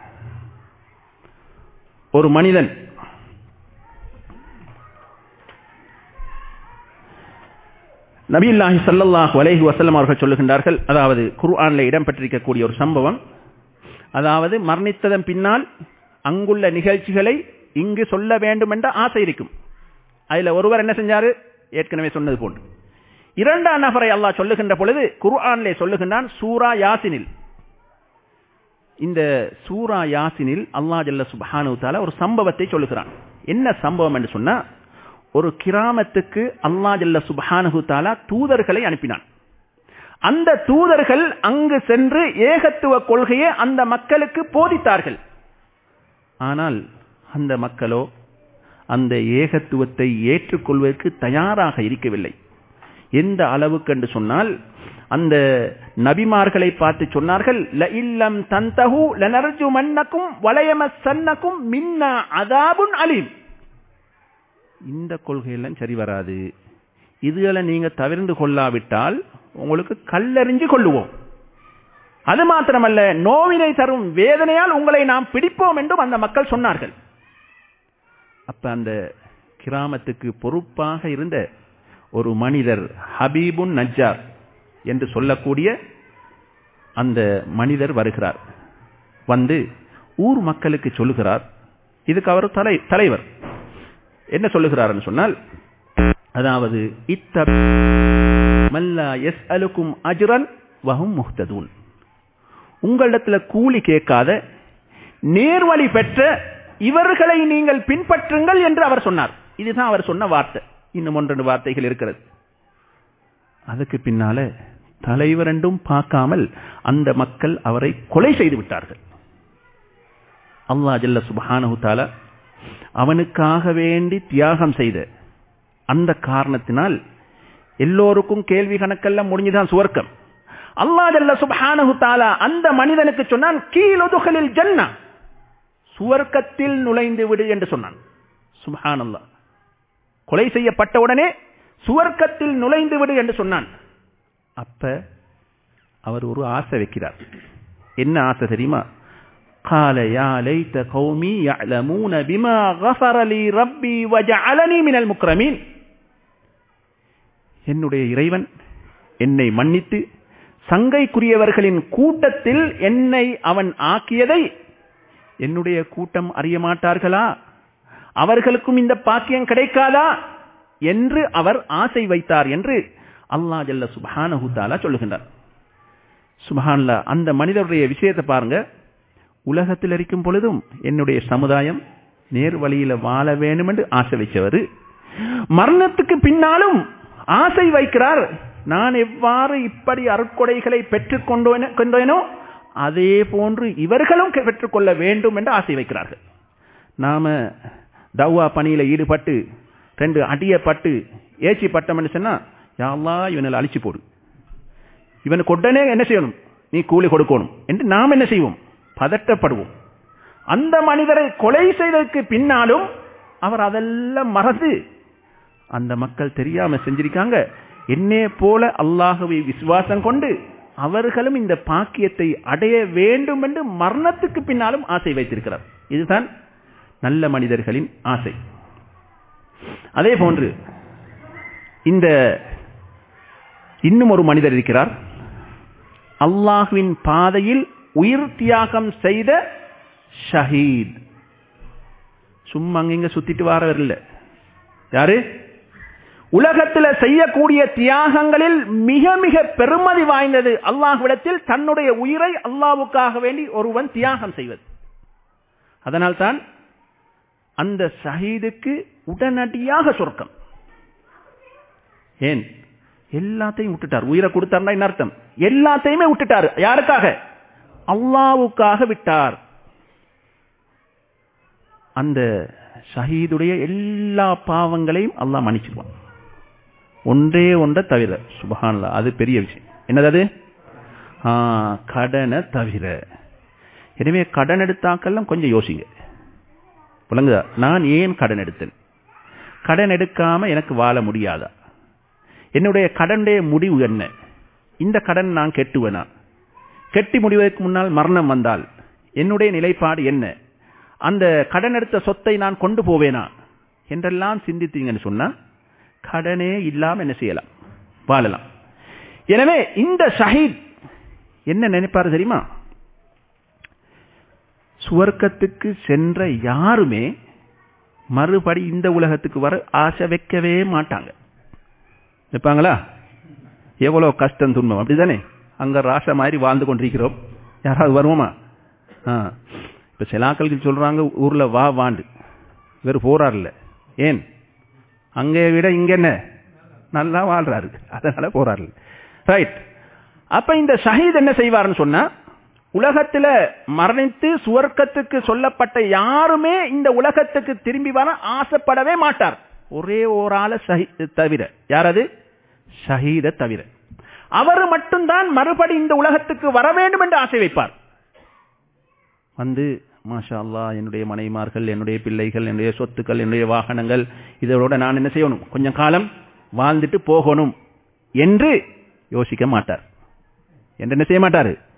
ஒரு மனிதன் நபியுல்லாஹி ஸல்லல்லாஹு அலைஹி வஸல்லம் அவர்கள் சொல்லுகின்றார்கள், அதாவது குர்ஆனில் இடம்பெற்றிருக்கக்கூடிய ஒரு சம்பவம், அதாவது மரணித்ததன் பின்னால் அங்குள்ள நிகழ்ச்சிகளை இங்கு சொல்ல வேண்டும் என்ற ஆசை இருக்கும். அதுல ஒருவர் என்ன செஞ்சாரு? ஏற்கனவே சொன்னது போன்று இரண்டாம் நபரை அல்லாஹ் சொல்லுகின்ற பொழுது குர்ஆனிலே சொல்லுகின்றான், சூரா யாசினில். இந்த சூரா யாசினில் அல்லாஹ் ஜல்ல சுப்ஹானஹு தஆலா ஒரு சம்பவத்தை சொல்லுகிறான். என்ன சம்பவம் என்று சொன்னா, ஒரு கிராமத்துக்கு அல்லாஹ் ஜல்ல சுப்ஹானஹு தஆலா தூதர்களை அனுப்பினான். அந்த தூதர்கள் அங்கு சென்று ஏகத்துவ கொள்கையை அந்த மக்களுக்கு போதித்தார்கள். ஆனால் அந்த மக்களோ அந்த ஏகத்துவத்தை ஏற்றுக்கொள்வதற்கு தயாராக இருக்கவில்லை. எந்த அளவுக்கு என்று சொன்னால், அந்த நபிமார்களை பார்த்து சொன்னார்கள், ல இல்லம் தந்தஹு லனர்ஜுமன்னகும் வலயமஸன்னகும் மின்னா அதாபுன் அலீம். இந்த கொள்கையெல்லாம் சரி வராது, இதுகளை நீங்க தவிர்த்து கொள்ளாவிட்டால் உங்களுக்கு கல்லெறிஞ்சு கொள்ளுவோம். அது மாத்திரமல்ல, நோவினை தரும் வேதனையால் உங்களை நாம் பிடிப்போம் என்றும் அந்த மக்கள் சொன்னார்கள். அப்ப அந்த கிராமத்துக்கு பொறுப்பாக இருந்த ஒரு மனிதர் ஹபீபுன் நஜ்ஜார் என்று சொல்லக்கூடிய அந்த மனிதர் வருகிறார். வந்து ஊர் மக்களுக்கு சொல்லுகிறார். இதுக்கு அவர் தலை தலைவர் என்ன சொல்லுகிறார் சொன்னால், அதாவது இத்தமல்லா யஸ்அலுக்கும் அஜ்ரன் வஹும் முஹ்ததூன், உங்களிடத்துல கூலி கேட்காத நேர்வழி பெற்ற இவர்களை நீங்கள் பின்பற்றுங்கள் என்று அவர் சொன்னார். இதுதான் அவர் சொன்ன வார்த்தை. இன்னும் ஒன்று வார்த்தைகள் இருக்கிறது. அதுக்கு பின்னால தலைவர் என்றும் பார்க்காமல் அந்த மக்கள் அவரை கொலை செய்து விட்டார்கள். அல்லாஹ் ஜல்ல சுப்ஹானஹு தஆலா அவனுக்காக வேண்டி தியாகம் செய்த அந்த காரணத்தினால் எல்லோருக்கும் கேள்வி கணக்கெல்லாம் முடிஞ்சுதான் சுவர்க்கம். அல்லாஹ் ஜல்ல சுப்ஹானஹு தஆலா அந்த மனிதனுக்கு சொன்னான், கீலுதுகலில் ஜன்னா, சுவர்க்கத்தில் நுழைந்து விடு என்று சொன்னான். சுப்ஹானல்லாஹ், கொலை செய்யப்பட்ட உடனே சுவர்க்கத்தில் நுழைந்து விடு என்று சொன்னான். அப்ப அவர் ஒரு ஆசை வைக்கிறார். என்ன ஆசை தெரியுமா? قال يا ليت قومي يعلمون بما غفر لي ربي وجعلني من المكرمين. என்னுடைய இறைவன் என்னை மன்னித்து சங்கைக்குரியவர்களின் கூட்டத்தில் என்னை அவன் ஆக்கியதை என்னுடைய கூட்டம் அறிய மாட்டார்களா? அவர்களுக்கும் இந்த பாக்கியம் கிடைக்காதா என்று அவர் ஆசை வைத்தார் என்று அல்லாஹ் ஜல்ல சுப்ஹானஹு தஆலா சொல்லுகின்றார். சுப்ஹானல்லாஹ், அந்த மனிதருடைய விஷயத்தை பாருங்க. உலகத்தில் இருக்கும் பொழுதும் என்னுடைய சமுதாயம் நேர் வழியில வாழ வேண்டும் என்று ஆசை வைச்சவர், மரணத்துக்கு பின்னாலும் ஆசை வைக்கிறார். நான் எவ்வாறு இப்படி அருட்கொடைகளை பெற்றுக் கொண்டேனோ அதே போன்று இவர்களும் பெற்றுக்கொள்ள வேண்டும் என்று ஆசை வைக்கிறார்கள். நாம தவ்வா பணியில ஈடுபட்டு ரெண்டு அடியப்பட்டு ஏச்சி பட்டம் சொன்னா, யா அல்லாஹ் இவனை அழிச்சு போடு, இவனுக்கு உடனே என்ன செய்யணும், நீ கூலி கொடுக்கணும் என்று நாம் என்ன செய்வோம், பதட்டப்படுவோம். அந்த மனிதரை கொலை செய்ததற்கு பின்னாலும் அவர் அதெல்லாம் மறந்து, அந்த மக்கள் தெரியாம செஞ்சிருக்காங்க, என்னே போல அல்லாஹ்வை விசுவாசம் கொண்டு அவர்களும் இந்த பாக்கியத்தை அடைய வேண்டும் என்று மரணத்துக்கு பின்னாலும் ஆசை வைத்திருக்கிறார். இதுதான் நல்ல மனிதர்களின் ஆசை. அதே போன்று இந்த இன்னும் ஒரு மனிதர் இருக்கிறார், அல்லாஹ்வின் பாதையில் உயிர் தியாகம் செய்த ஷஹீத். சும்மா அங்க சுத்திட்டு வாரவர் இல்ல. யாரு? உலகத்தில் செய்யக்கூடிய தியாகங்களில் மிக மிக பெருமதி வாய்ந்தது அல்லாஹ்விடத்தில் தன்னுடைய உயிரை அல்லாஹ்வுக்காக வேண்டி ஒருவன் தியாகம் செய்வது. அதனால்தான் அந்த ஷஹீதுக்கு உடனடியாக சொர்க்கம். ஏன்? எல்லாத்தையும் விட்டுட்டார். உயிரை கொடுத்தார்னா என்ன அர்த்தம்? எல்லாத்தையுமே விட்டுட்டார். யாருக்காக? அல்லாஹ்வுக்காக விட்டார். அந்த ஷஹீதுடைய எல்லா பாவங்களையும் அல்லாஹ் மன்னிச்சிடுவான், ஒன்றே ஒன்றை தவிர. சுப்ஹானல்லாஹ், அது பெரிய விஷயம். என்னது அது? கடனை தவிர. எனவே கடன் எடுத்தாக்கெல்லாம் கொஞ்சம் யோசிங்க. புலங்குதா? நான் ஏன் கடன் எடுத்தேன்? கடன் எடுக்காம எனக்கு வாழ முடியாதா? என்னுடைய கடனுடைய முடிவு என்ன? இந்த கடன் நான் கெட்டுவேனா? கெட்டி முடிவதற்கு முன்னால் மரணம் வந்தால் என்னுடைய நிலைப்பாடு என்ன? அந்த கடன் எடுத்த சொத்தை நான் கொண்டு போவேனா என்றெல்லாம் சிந்தித்தீங்கன்னு சொன்னா கடனே இல்லாம என்ன செய்யலாம், வாழலாம். எனவே இந்த ஷஹீத் என்ன நினைப்பாரு தெரியுமா? சுவர்க்கத்துக்கு சென்ற யாருமே மறுபடி இந்த உலகத்துக்கு வர ஆசை வைக்கவே மாட்டாங்க. நினைப்பாங்களா? எவ்வளவு கஷ்டம் துன்பம், அப்படிதானே? அங்க ராச மாதிரி வாழ்ந்து கொண்டிருக்கிறோம், யாராவது வருவோமா? இப்ப சிலாக்களுக்கு சொல்றாங்க ஊர்ல வா வாண்டு, இவர் போறாருல்ல. ஏன்? அங்கே விட இங்க என்ன நல்லா வாழ்றாரு, அதனால போறாரு. ரைட். அப்ப இந்த ஷஹீத் என்ன செய்வார்னு சொன்னா, உலகத்துல மரணித்து சுவர்க்கத்துக்கு சொல்லப்பட்ட யாருமே இந்த உலகத்துக்கு திரும்பி வர ஆசைப்படவே மாட்டார். ஒரே ஒரு ஆள தவிர. யாரது? ஷஹீத தவிர. அவர் மட்டும்தான் மறுபடி இந்த உலகத்துக்கு வர வேண்டும் என்று ஆசை வைப்பார். வந்து மாஷா அல்லாஹ், என்னுடைய மனைவிமார்கள், என்னுடைய பிள்ளைகள், என்னுடைய சொத்துக்கள், என்னுடைய வாகனங்கள், இதோட நான் என்ன செய்யணும், கொஞ்சம் காலம் வாழ்ந்துட்டு போகணும் என்று யோசிக்க மாட்டார். என்று என்ன செய்ய மாட்டாரு?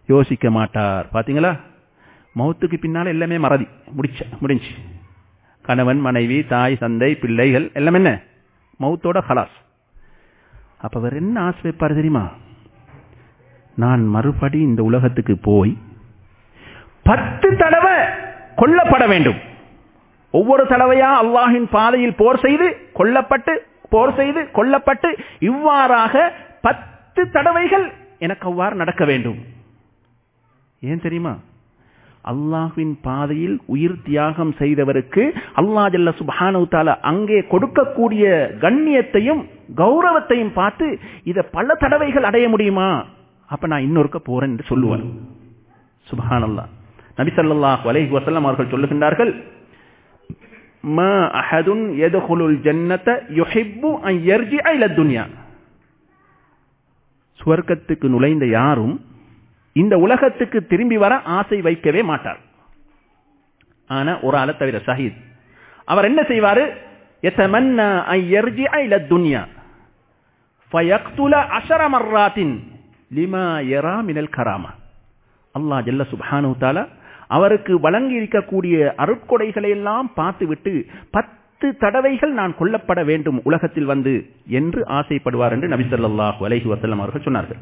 யோசிக்க மாட்டார். பாத்தீங்களா, மௌத்துக்கு பின்னால எல்லாமே மறதி முடிச்ச முடிஞ்சு. கணவன், மனைவி, தாய், தந்தை, பிள்ளைகள் எல்லாம் என்ன மௌத்தோட ஹலாஸ். அப்ப அவர் என்ன ஆசை வைப்பார் தெரியுமா? நான் மறுபடி இந்த உலகத்துக்கு போய் பத்து தடவை கொல்லப்பட வேண்டும். ஒவ்வொரு தடவையா அல்லாஹின் பாதையில் போர் செய்து கொல்லப்பட்டு போர் செய்து கொல்லப்பட்டு இவ்வாறாக பத்து தடவைகள் எனக்கு அவ்வாறு நடக்க வேண்டும். ஏன் தெரியுமா? அல்லாஹ்வின் பாதையில் உயிர் தியாகம் செய்தவருக்கு அல்லாஹ் ஜல்ல சுப்ஹானஹு தஆலா அங்கே கொடுக்கக்கூடிய கண்ணியத்தையும் கௌரவத்தையும் பார்த்து இதை பல தடவைகள் அடைய முடியுமா, அப்ப நான் இன்னொருக்க போறேன் என்று சொல்லுவார். சுப்ஹானல்லாஹ். நபி ஸல்லல்லாஹு அலைஹி வஸல்லம் அவர்கள் சொல்லுகின்றார்கள், மா அஹதுன் யதுகுலுல் ஜன்னத யுஹிப்பு அன் யர்ஜிஅ இல துன்யா. சுவர்க்கத்துக்கு நுழைந்த யாரும் இந்த உலகத்துக்கு திரும்பி வர ஆசை வைக்கவே மாட்டார். ஆனா ஒரு ஆளை தவிர, ஷஹீத், அவர் என்ன செய்வாரு? யதமன்னா அன் யர்ஜிஅ இல துன்யா ஃபயக்துல அஷர மர்ராத்தின் லிமா யரா மினல் கராமா. அல்லாஹ் ஜல்ல சுப்ஹானஹு தஆலா அவருக்கு வழங்கி இருக்கக்கூடிய அருட்கொடைகளை எல்லாம் பார்த்துவிட்டு பத்து தடவைகள் நான் கொல்லப்பட வேண்டும் உலகத்தில் வந்து என்று ஆசைப்படுவார் என்று நபி ஸல்லல்லாஹு அலைஹி வஸல்லம் அவர்கள் சொன்னார்கள்.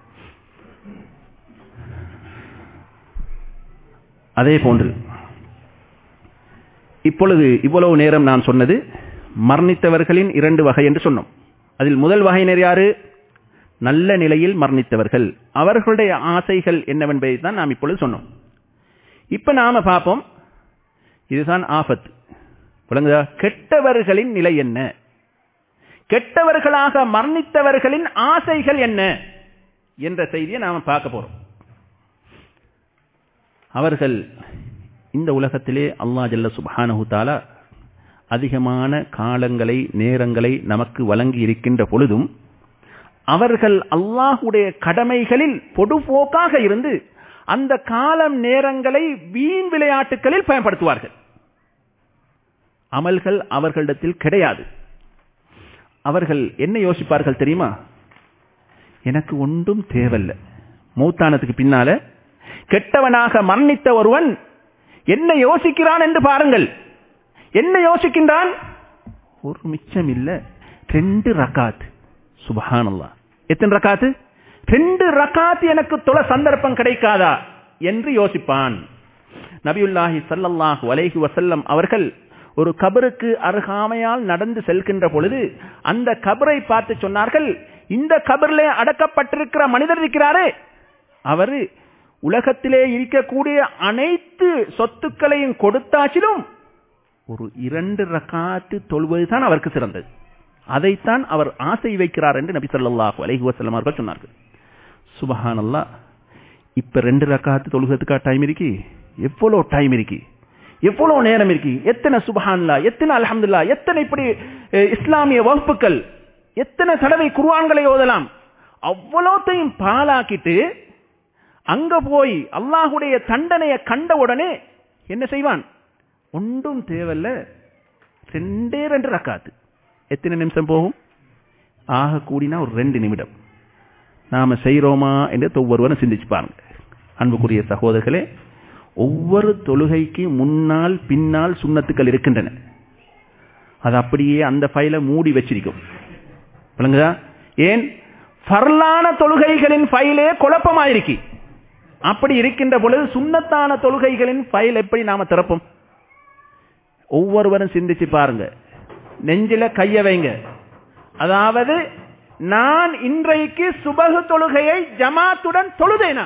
அதே போன்று இப்பொழுது இவ்வளவு நேரம் நான் சொன்னது மரணித்தவர்களின் இரண்டு வகை என்று சொன்னோம். அதில் முதல் வகையினர் யாரு? நல்ல நிலையில் மரணித்தவர்கள். அவர்களுடைய ஆசைகள் என்னவென்பதை தான் நாம் இப்பொழுது சொன்னோம். இப்ப நாம பார்ப்போம், இதுதான் ஆபத்து. விளங்குதா? கெட்டவர்களின் நிலை என்ன, கெட்டவர்களாக மரணித்தவர்களின் ஆசைகள் என்ன என்ற செய்தியை நாம பார்க்க போறோம். அவர்கள் இந்த உலகத்திலே அல்லாஹ் ஜல்ல சுப்ஹானஹு தஆலா அதிகமான காலங்களை நேரங்களை நமக்கு வழங்கி இருக்கின்ற பொழுதும் அவர்கள் அல்லாஹ்வுடைய கடமைகளில் பொடுபோக்காக இருந்து அந்த காலம் நேரங்களை வீண் விளையாட்டுகளில் பயன்படுத்துவார்கள். அமல்கள் அவர்களிடத்தில் கிடையாது. அவர்கள் என்ன யோசிப்பார்கள் தெரியுமா? எனக்கு ஒன்றும் தேவையில்லை. மௌத்தானத்துக்கு பின்னால கெட்டவனாக மரணித்த ஒருவன் என்ன யோசிக்கிறான் என்று பாருங்கள். என்ன யோசிக்கின்றான்? ஒரு மிச்சம் இல்ல, ரெண்டு ரக்காத். சுப்ஹானல்லாஹ். எத்தனை ரக்காத்து? ரெண்டு ரக்காத் எனக்கு தொழ சந்தர்ப்பம் கிடைக்காதா என்று யோசிப்பான். நபியுல்லாஹி ஸல்லல்லாஹு அலைஹி வஸல்லம் அவர்கள் ஒரு கபருக்கு அருகாமையால் நடந்து செல்கின்ற பொழுது அந்த கபரை பார்த்து சொன்னார்கள், இந்த கபரிலே அடக்கப்பட்டிருக்கிற மனிதர் இருக்கிறாரே, அவர் உலகத்திலே இருக்கக்கூடிய அனைத்து சொத்துக்களையும் கொடுத்தாச்சிலும் ஒரு இரண்டு ரக்காத்து தொழுவதுதான் அவருக்கு சிறந்தது. அதைத்தான் அவர் ஆசை வைக்கிறார் என்று நபி ஸல்லல்லாஹு அலைஹி வஸல்லம் அவர்கள் சொன்னார்கள். சுப்ஹானல்லாஹ். இப்ப ரெண்டு ரக்காத்து தொழுகிறதுக்கா டைம் இருக்கு? எவ்வளவு டைம் இருக்கு, எவ்வளவு நேரம் இருக்கு, எத்தனை சுப்ஹானல்லாஹ், எத்தனை அல்ஹம்துலில்லாஹ், எத்தனை இப்படி இஸ்லாமிய வகுப்புகள், எத்தனை தடவை குர்ஆன்களை ஓதலாம். அவ்வளோத்தையும் பாலாக்கிட்டு அங்க போய் அல்லாஹ்வுடைய தண்டனையை கண்ட உடனே என்ன செய்வான்? ஒன்றும் தேவையில்ல, ரெண்டே ரெண்டு ரக்காத்து. எத்தனை நிமிஷம் போகும்? ஆக கூடினா ஒரு ரெண்டு நிமிடம். நாம செய்யறோமா என்று ஒவ்வொருவரும் சிந்திச்சு பாருங்க. அன்புக்குரிய சகோதரர்களே, ஒவ்வொரு தொழுகைக்கு முன்னால் பின்னால் சுன்னத்துக்கள் இருக்கின்றன. அது அப்படியே அந்த ஃபைலை மூடி வச்சிருக்கும். விளங்குதா? ஏன்? ஃபர்லான தொழுகைகளின் ஃபைலே குழப்பமாயிருக்கு. அப்படி இருக்கின்ற பொழுது சுன்னத்தான தொழுகைகளின் ஃபைல் எப்படி நாம திறப்போம்? ஒவ்வொருவரும் சிந்திச்சு பாருங்க, நெஞ்சில கைய வைங்க. அதாவது நான் இன்றைக்கு சுபஹ் தொழுகையை ஜமாத்துடன் தொழுதேனா?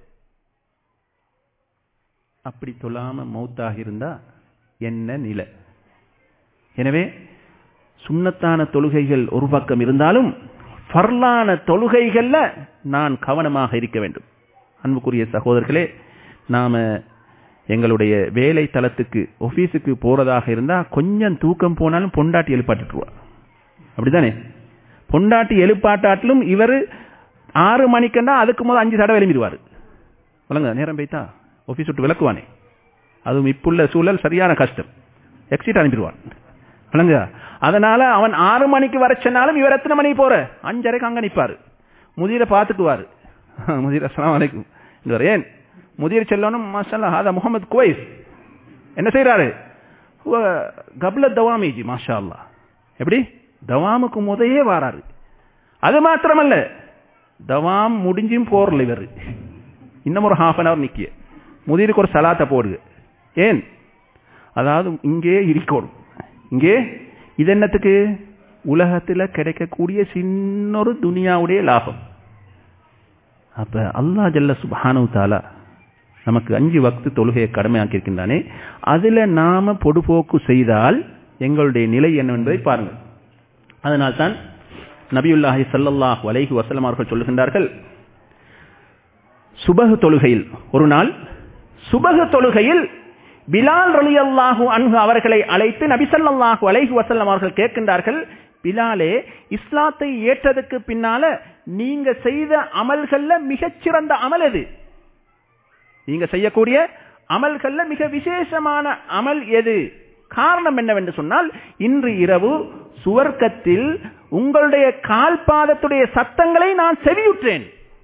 அப்படி தொழாம மௌத்தாக இருந்தா என்ன நிலை? எனவே சுன்னத்தான தொழுகைகள் ஒரு பக்கம் இருந்தாலும் ஃபர்லான தொழுகைகள்ல நான் கவனமாக இருக்க வேண்டும். அன்புக்குரிய சகோதரர்களே, நாம எங்களுடைய வேலை தளத்துக்கு ஆபீஸுக்கு போறதாக இருந்தா கொஞ்சம் தூக்கம் போனாலும் பொண்டாட்டி எழுப்பாட்டுருவா. அப்படித்தானே? பொண்டாட்டி எழுப்பாட்டாட்டிலும் இவர் ஆறு மணிக்குன்னா அதுக்கு முதல் அஞ்சு தடவை எழுப்பிடுவாரு. வழங்க நேரம் போய்த்தா ஆபீஸ் விட்டு விளக்குவானே. அதுவும் இப்புள்ள சூழல் சரியான கஷ்டம். எக்ஸிட் அனுப்பிடுவான். வழங்க. அதனால அவன் ஆறு மணிக்கு வர சொன்னாலும் இவர் எத்தனை மணிக்கு போற? அஞ்சரைக்கு அங்க நிற்பாரு. முதிர பார்த்துக்குவாரு. முதிர அஸ்ஸலாமு அலைக்கும் ஏன் முதிர் செல்லணும் மாஷா ஹாதா முகமது குவைஸ் என்ன செய்யறாரு கப்ல தவாமிஜி மாஷா அல்லாஹ் எப்படி தவாமுக்கு முதையே வாராரு. அது மாத்திரமல்ல தவாம் முடிஞ்சும் போறல இவர் இன்னும் ஒரு ஹாஃப் அன் அவர் நிக்கிய முதிருக்கு ஒரு சலாத்தை போடுங்க. ஏன் அதாவது இங்கே இருக்கணும். இங்கே இது என்னத்துக்கு உலகத்தில் கிடைக்கக்கூடிய சின்னொரு துனியாவுடைய லாபம். அப்ப அல்லாஹ் ஜல்ல சுப்ஹானஹு தஆலா நமக்கு அஞ்சு வக்து தொழுகையை கடமையாக்கி இருக்கின்றானே, அதுல நாம பொடுபோக்கு செய்தால் எங்களுடைய நிலை என்னவென்பதை பாருங்கள். அதனால்தான் நபியுல்லாஹி ஸல்லல்லாஹு அலைஹி வஸல்லம் அவர்கள் சொல்லுகின்றார்கள், சுபஹ் தொழுகையில் ஒரு நாள் சுபஹ் தொழுகையில் பிலால் ரலியல்லாஹு அன்ஹு அவர்களை அழைத்து நபி ஸல்லல்லாஹு அலைஹி வஸல்லம் அவர்கள் கேட்கின்றார்கள், பிலாலே இஸ்லாத்தை ஏற்றதுக்கு பின்னால நீங்க செய்த அமல்கள்ல மிகச்சிறந்த அமல் எது? நீங்க செய்யக்கூடிய அமல்கள்ல மிக விசேஷமான அமல் எது? காரணம் என்னவென்று சொன்னால், இன்று இரவு சுவர்க்கத்தில் உங்களுடைய கால்பாதத்துடைய சத்தங்களை நான் செவியுற்றேன்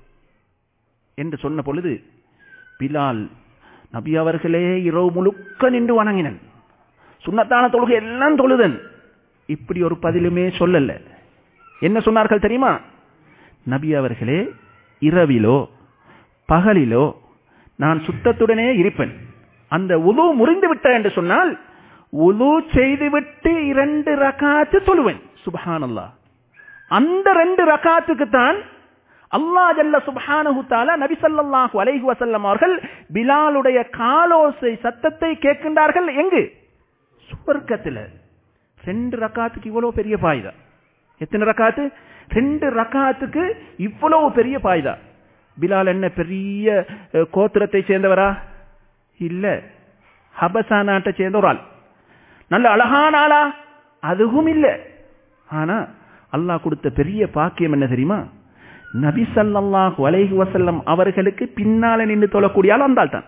என்று சொன்ன பொழுது பிலால் நபி அவர்களே இரவு முழுக்க நின்று வணங்கினன், சுன்னத்தான தொழுகை எல்லாம் தொழுதன், இப்படி ஒரு பதிலுமே சொல்லல. என்ன சொன்னார்கள் தெரியுமா? நபி அவர்களே இரவிலோ பகலிலோ நான் சுத்தத்துடனே இருப்பேன். அந்த உது முறிந்து விட்ட என்று சொன்னால் உது செய்துவிட்டு இரண்டு ரகாத்து தொழுவேன். சுப்ஹானல்லாஹ். அந்த ரெண்டு ரகாத்துக்கு தான் அல்லாஹ் ஜல்ல சுப்ஹானஹு தஆலா நபி ஸல்லல்லாஹு அலைஹி வஸல்லம் அவர்கள் பிலாலுடைய காலோசை சத்தத்தை கேட்கின்றார்கள். எங்கு? சுவர்க்கத்தில். ரெண்டு ரகாத்துக்கு இவ்வளவு பெரிய பாய்தா. எத்தனை ரகாத்து? ரெண்டு ரகாத்துக்கு இவ்வளவு பெரிய பாய்தா. பிலால் என்ன பெரிய கோத்திரத்தை சேர்ந்தவரா? இல்ல, ஹபசா நாட்டை சேர்ந்த ஒரு ஆள். நல்ல அழகான ஆளா? அதுவும் இல்ல. ஆனா அல்லாஹ் கொடுத்த பெரிய பாக்கியம் என்ன தெரியுமா? நபி ஸல்லல்லாஹு அலைஹி வஸல்லம் அவர்களுக்கு பின்னால நின்று தொழக்கூடிய ஆள் அந்த ஆள் தான்.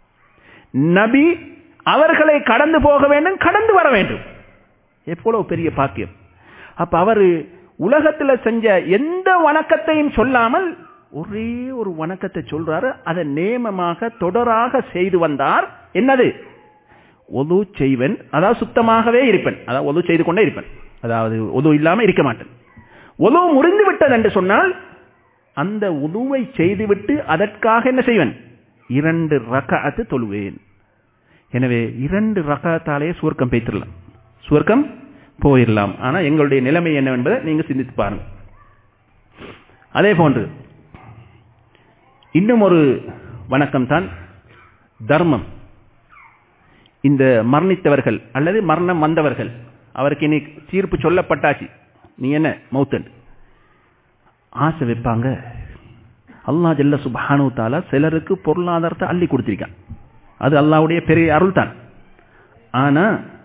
நபி அவர்களை கடந்து போக வேண்டும், கடந்து வர வேண்டும். எவ்வளவு பெரிய பாக்கியம். அப்ப அவரு உலகத்தில் செஞ்ச எந்த வணக்கத்தையும் சொல்லாமல் ஒரே ஒரு வணக்கத்தை சொல்றாரு. அதை நேமமாக தொடராக செய்து வந்தார். என்னது? ஒது செய்வன், அதாவது சுத்தமாகவே இருப்பேன், அதாவது ஒது செய்து கொண்டே இருப்பேன், அதாவது ஒது இல்லாம இருக்க மாட்டேன். ஒது முறிந்து விட்டது என்று சொன்னால் அந்த உதுவை செய்துவிட்டு அதற்காக என்ன செய்வேன்? இரண்டு ரக்அத் தொழுவேன். எனவே இரண்டு ரக்அத்தாலே சுவர்க்கம் போயிடலாம், சுவர்க்கம் போயிடலாம். ஆனா எங்களுடைய நிலைமை என்னவென்பதை நீங்க சிந்தித்து பாருங்க. அதே போன்று இன்னும் ஒரு வணக்கம் தான் தர்மம். இந்த மரணித்தவர்கள் அல்லது மரணம் வந்தவர்கள், அவருக்கு இனி தீர்ப்பு சொல்லப்பட்டாச்சு, நீ என்ன மௌத்தன் ஆசை வைப்பாங்க. அல்லாஹ் ஜல்ல சுப்ஹானஹு தஆலா சிலருக்கு பொருளாதாரத்தை அள்ளி கொடுத்திருக்கான், அது அல்லாஹ்வுடைய பெரிய அருள் தான். ஆனா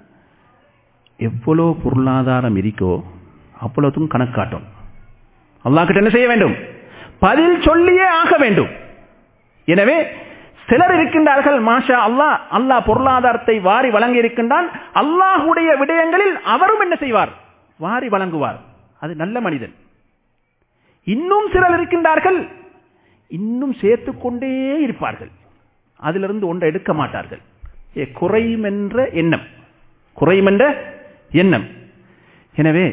எவ்வளவு பொருளாதாரம் இருக்கோ அவ்வளவுக்கும் கணக்காட்டும். அல்லாஹ் கிட்ட என்ன செய்ய வேண்டும்? பதில் சொல்லியே ஆக வேண்டும். எனவே சிலர் இருக்கின்றார்கள், மாஷா அல்லாஹ், அல்லாஹ் பொருளாதாரத்தை வாரி வழங்கி இருக்கின்றான், அல்லாஹ்வுடைய விடயங்களில் அவரும் என்ன செய்வார்? வாரி வழங்குவார். அது நல்ல மனிதன். இன்னும் சிலர் இருக்கின்றார்கள், இன்னும் சேர்த்து கொண்டே இருப்பார்கள், அதிலிருந்து ஒன்றை எடுக்க மாட்டார்கள். குறையும் என்ற எண்ணம், குறையும் என்ற எண்ணம். எனவே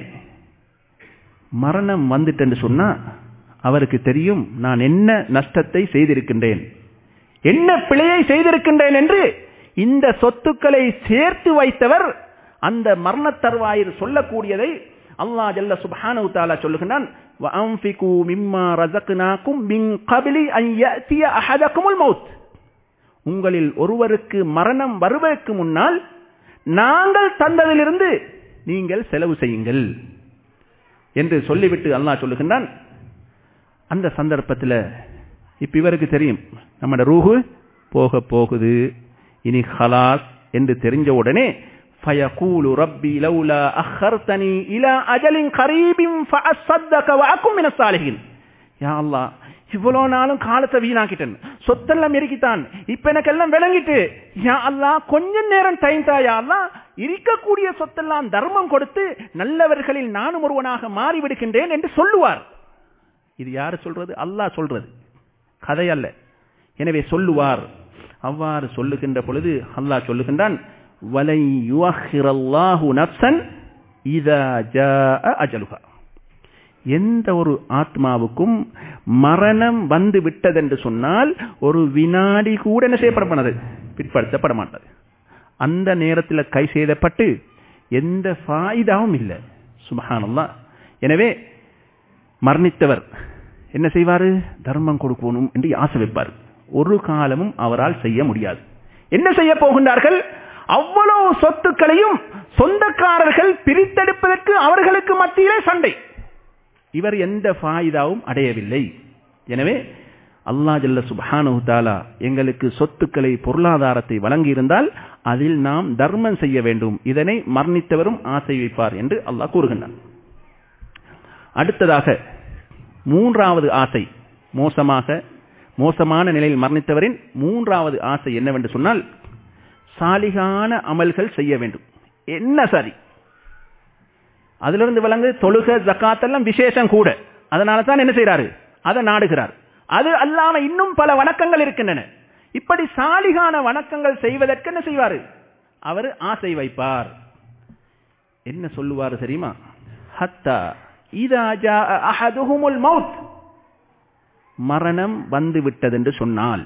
மரணம் வந்துட்டு என்று சொன்னா அவருக்கு தெரியும், நான் என்ன நஷ்டத்தை செய்திருக்கின்றேன், என்ன பிழையை செய்திருக்கின்றேன் என்று. இந்த சொத்துக்களை சேர்த்து வைத்தவர் அந்த மரண தருவாயில் சொல்லக்கூடியதை அல்லாஹ் ஜல்ல சுப்ஹானஹு தஆலா சொல்லுகிறான், வஅன்ஃபிகு மிம்மா ரஸக்னாகும் மின் கப்லி அன் யஅதிய அஹதகுமுல் மௌத். உங்களில் ஒருவருக்கு மரணம் வருவதற்கு முன்னால் நாங்கள் தந்ததிலிருந்து நீங்கள் செலவு செய்யுங்கள் என்று சொல்லிவிட்டு அல்லாஹ் சொல்லுகின்றான். அந்த சந்தர்ப்பத்தில் இப்ப இவருக்கு தெரியும் நம்மட ரூஹு போக போகுது, இனி ஹலாஸ் என்று தெரிஞ்ச உடனே ஃபயகூலு ரப்பி லௌலா அஹர்தனி இலா அஜலின் கரீபின் ஃபஅஸ்ஸதக வஅகும் மினஸ் சாலிஹின். யா அல்லாஹ், இவ்வளோ நாளும் காலத்தை வீணாக்கிட்டேன், சொத்தெல்லாம் எரிக்கிட்டான், இப்ப எனக்கு எல்லாம் விளங்கிட்டு, யா அல்லாஹ் கொஞ்ச நேரம் டைம் தா, யா அல்லாஹ் இருக்கக்கூடிய சொத்தெல்லாம் தர்மம் கொடுத்து நல்லவர்களில் நானும் ஒருவனாக மாறிவிடுகின்றேன் என்று சொல்லுவார். இது யாரு சொல்றது? அல்லாஹ் சொல்றது, கதை அல்ல. எனவே சொல்லுவார். அவ்வாறு சொல்லுகின்ற பொழுது அல்லாஹ் சொல்லுகின்றான், வலை யுஅখিরல்லாஹு நஃப்ஸன் இதா ஜாஅ அஜலுஹா. எந்த ஒரு ஆத்மாவுக்கும் மரணம் வந்து விட்டதென்று சொன்னால் ஒரு வினாடி கூட என்ன செய்யப்பட பிற்படுத்தப்பட மாட்டது. அந்த நேரத்தில் கை செய்தப்பட்டு எந்த ஃபாயிதாவும் இல்லை. சுப்ஹானல்லாஹ். எனவே மரணித்தவர் என்ன செய்வாரு? தர்மம் கொடுக்கணும் என்று ஆசை வைப்பார். ஒரு காலமும் அவரால் செய்ய முடியாது. என்ன செய்ய போகின்றார்கள்? அவ்வளவு சொத்துக்களையும் சொந்தக்காரர்கள் பிரித்தெடுப்பதற்கு அவர்களுக்கு மத்தியிலே சண்டை. இவர் எந்த ஃபாயிதாவும் அடையவில்லை. எனவே அல்லாஹ் ஜல்ல சுப்ஹானஹு தஆலா எங்களுக்கு சொத்துக்களை பொருளாதாரத்தை வழங்கி இருந்தால் அதில் நாம் தர்மம் செய்ய வேண்டும். இதனை மரணித்தவரும் ஆசை வைப்பார் என்று அல்லாஹ் கூறுகின்றான். அடுத்ததாக மூன்றாவது ஆசை, மோசமாக மோசமான நிலையில் மரணித்தவரின் மூன்றாவது ஆசை என்னவென்று சொன்னால், சாலிகான அமல்கள் செய்ய வேண்டும். என்ன சரி, அதிலிருந்து விளங்கு தொழுகை ஜகாத் எல்லாம் விசேஷம் கூட. அதனால தான் என்ன செய்யறாரு? அதை நாடுகிறார். அது அல்லாம இன்னும் பல வணக்கங்கள் இருக்கின்றன. இப்படி சாலிகான வணக்கங்கள் செய்வதற்கு என்ன செய்வாரு? அவர் ஆசை வைப்பார். என்ன சொல்லுவாரு தெரியுமா? ஹத்தா இதா ஜாஅ அஹதுஹுமுல் மௌத், மரணம் வந்து விட்டது என்று சொன்னால்,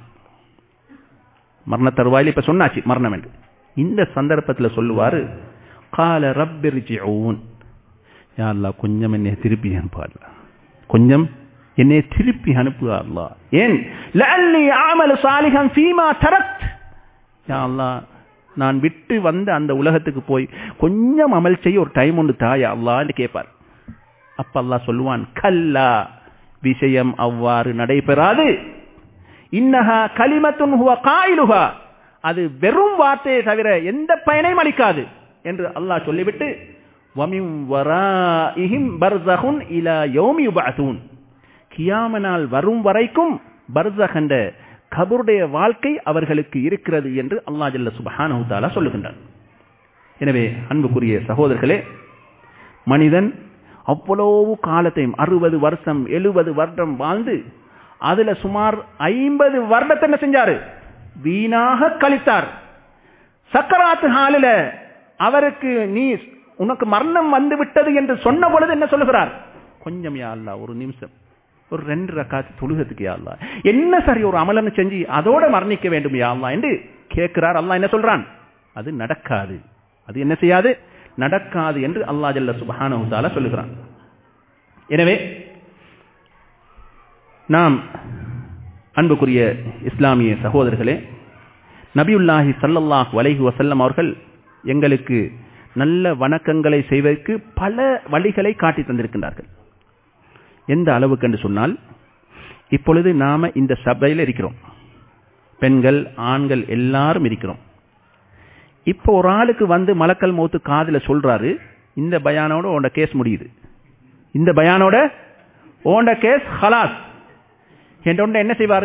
மரண தருவாயில் இப்ப சொன்னாச்சு மரணம் என்று, இந்த சந்தர்ப்பத்தில் சொல்லுவாரு, கால ரப்பிர்ஜிஊன், யா அல்லாஹ் கொஞ்சம் என்னை திருப்பி அனுப்பு, கொஞ்சம் என்னை திருப்பி அனுப்பு அல்லாஹ். ஏன்? லஅல்லி அஅமலு சாலிஹன் ஃபீமா தரக்த், யா அல்லாஹ் நான் விட்டு வந்த அந்த உலகத்துக்கு போய் கொஞ்சம் அமல் செய்ய ஒரு டைம் ஒன்று தாயா அல்லாஹ் என்று கேட்பார். அப்ப அல்லாஹ் சொல்லுவான், கல்லா, விஷயம் அவ்வாறு நடைபெறாது. இன்னஹா கலிமத்துன் ஹுவ காயிலுஹா, அது வெறும் வார்த்தையை தவிர எந்த பயனையும் அளிக்காது என்று அல்லாஹ் சொல்லிவிட்டு, வமின் வராஇஹிம் பர்ஸஹுன் இலா யௌமி யுபஅஸூன், கியாம நாள் வரும் வரைக்கும் பர்ஸஹ் என்ற கபருடைய வாழ்க்கை அவர்களுக்கு இருக்கிறது என்று அல்லாஹ் ஜல்ல சுப்ஹானஹு தஆலா சொல்லுகின்றான். எனவே அன்புக்குரிய சகோதரர்களே, மனிதன் அவ்வளவு காலத்தையும் அறுபது வருஷம் எழுபது வருடம் வாழ்ந்து அதுல சுமார் ஐம்பது வருடத்தை என்ன செஞ்சாரு? வீணாக கழித்தார். சக்கராத்து ஹாலில அவருக்கு நீ உனக்கு மரணம் வந்து விட்டது என்று சொன்ன பொழுது என்ன சொல்லுகிறார்? கொஞ்சம் யா அல்லாஹ், ஒரு நிமிஷம், ஒரு ரெண்டு ரக்காத் தொழுகிறதுக்கு யா அல்லாஹ், என்ன சரி ஒரு அமலன்னு செஞ்சு அதோட மரணிக்க வேண்டும் யா அல்லாஹ் என்று கேட்கிறார். அல்லாஹ் என்ன சொல்றான்? அது நடக்காது, அது என்ன செய்யாது? நடக்காது என்று அல்லாஹ் ஜல்ல சுப்ஹானஹு தஆலா சொல்லுகிறான். எனவே நாம் அன்புக்குரிய இஸ்லாமிய சகோதரர்களே, நபியுல்லாஹி ஸல்லல்லாஹு அலைஹி வஸல்லம் அவர்கள் எங்களுக்கு நல்ல வணக்கங்களை செய்வதற்கு பல வழிகளை காட்டி தந்திருக்கின்றார்கள். எந்த அளவுக்கு என்று சொன்னால், இப்பொழுது நாம இந்த சபையில் இருக்கிறோம், பெண்கள் ஆண்கள் எல்லாரும் இருக்கிறோம். இப்போ ஒரு ஆளுக்கு வந்து மலக்கல் மௌத்து காதுல சொல்றாரு, இந்த பயானோட உண்ட கேஸ் முடியுது, இந்த பயானோட உண்ட கேஸ் ஹலாஸ் என்ற என்ன செய்வாரு?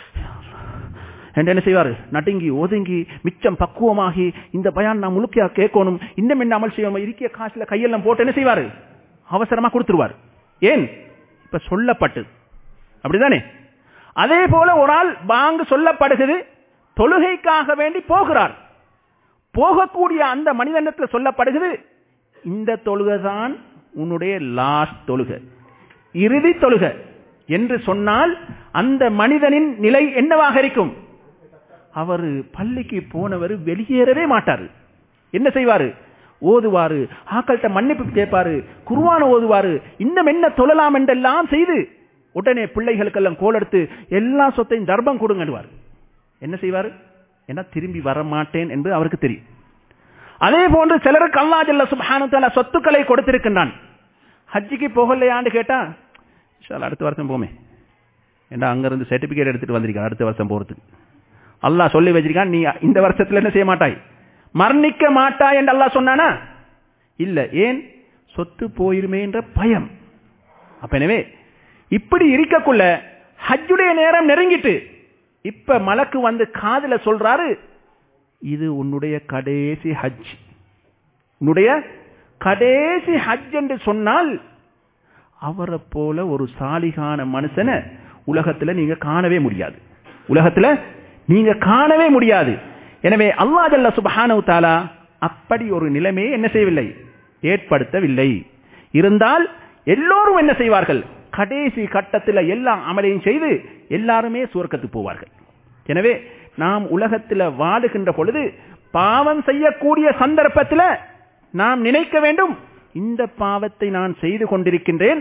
என்ன செய்வாரு? நடுங்கி ஒதுங்கி மிச்சம் பக்குவமாகி இந்த பயான் நான் முழுக்கையா கேட்கணும், இந்த மென்ன அமல் செய்யாம இருக்கிய காசுல கையெல்லாம் போட்டு என்ன செய்வாரு? அவசரமா கொடுத்துருவார். ஏன்? இப்ப சொல்லப்பட்டு அப்படிதானே? அதே போல ஒரு ஆள் பாங்கு சொல்லப்படுகிறது, தொழுகைக்காக வேண்டி போகிறார். போகக்கூடிய அந்த மனிதனிடத்தில் சொல்லப்படுகிறது, இந்த தொழுகைதான் உன்னுடைய லாஸ்ட் தொழுகை, இறுதி தொழுகை என்று சொன்னால் அந்த மனிதனின் நிலை என்னவாக இருக்கும்? அவர் பள்ளிக்கு போனவர் வெளியேறவே மாட்டார். என்ன செய்வாரு? ஓதுவாரு, ஆக்கள்கிட்ட மன்னிப்பு கேட்பாரு, குர்ஆன் ஓதுவாரு, இன்னும் என்ன தொழலாம் என்றெல்லாம் செய்து உடனே பிள்ளைகளுக்கெல்லாம் கோல் எடுத்து எல்லா சொத்தையும் தர்மம் கொடுங்கடுவார். என்ன செய்வாரு? என்ன திரும்பி வர மாட்டேன் என்று அவருக்கு தெரியும். அதே போன்று சிலருக்கு அல்லாஹ் ஜல்ல சுப்ஹானஹு தஆலா சொத்துக்களை கொடுத்திருக்கின்றான். ஹஜ்ஜிக்கு போகலையான்னு கேட்டா, இன்ஷாஅல்லாஹ் அடுத்த வருஷம் போமே, ஏண்டா அங்கிருந்து சர்டிபிகேட் எடுத்துட்டு வந்திருக்கான் அடுத்த வருஷம் போறதுக்கு. அல்லாஹ் சொல்லி வச்சிருக்கான், நீ இந்த வருஷத்துல என்ன செய்ய மாட்டாய், மரணிக்க மாட்டாய் என்று அல்லாஹ் சொன்னானா? இல்ல. ஏன்? சொத்து போயிருமே என்ற பயம். அப்ப எனவே இப்படி இருக்கக்குள்ள ஹஜ்ஜுடைய நேரம் நெருங்கிட்டு இப்ப மலக்கு வந்து காதுல சொல்றாரு, இது உன்னுடைய கடைசி ஹஜ், உன்னுடைய கடைசி ஹஜ் என்று சொன்னால் அவரை போல ஒரு சாலிகான மனுஷனை உலகத்துல நீங்க காணவே முடியாது. உலகத்துல நீங்க காணவே முடியாது. எனவே அல்லாஹ் ஜல்ல சுப்ஹானஹு தஆலா அப்படி ஒரு நிலைமையை என்ன செய்யவில்லை, ஏற்படுத்தவில்லை. இருந்தால் எல்லோரும் என்ன செய்வார்கள், கடைசி கட்டத்தில் எல்லா அமலையும் செய்து எல்லாருமே சுவர்க்கத்துக்கு போவார்கள். எனவே நாம் உலகத்தில் வாழுகின்ற பொழுது பாவம் செய்யக்கூடிய சந்தர்ப்பத்தில் நாம் நினைக்க வேண்டும், இந்த பாவத்தை நான் செய்து கொண்டிருக்கின்றேன்,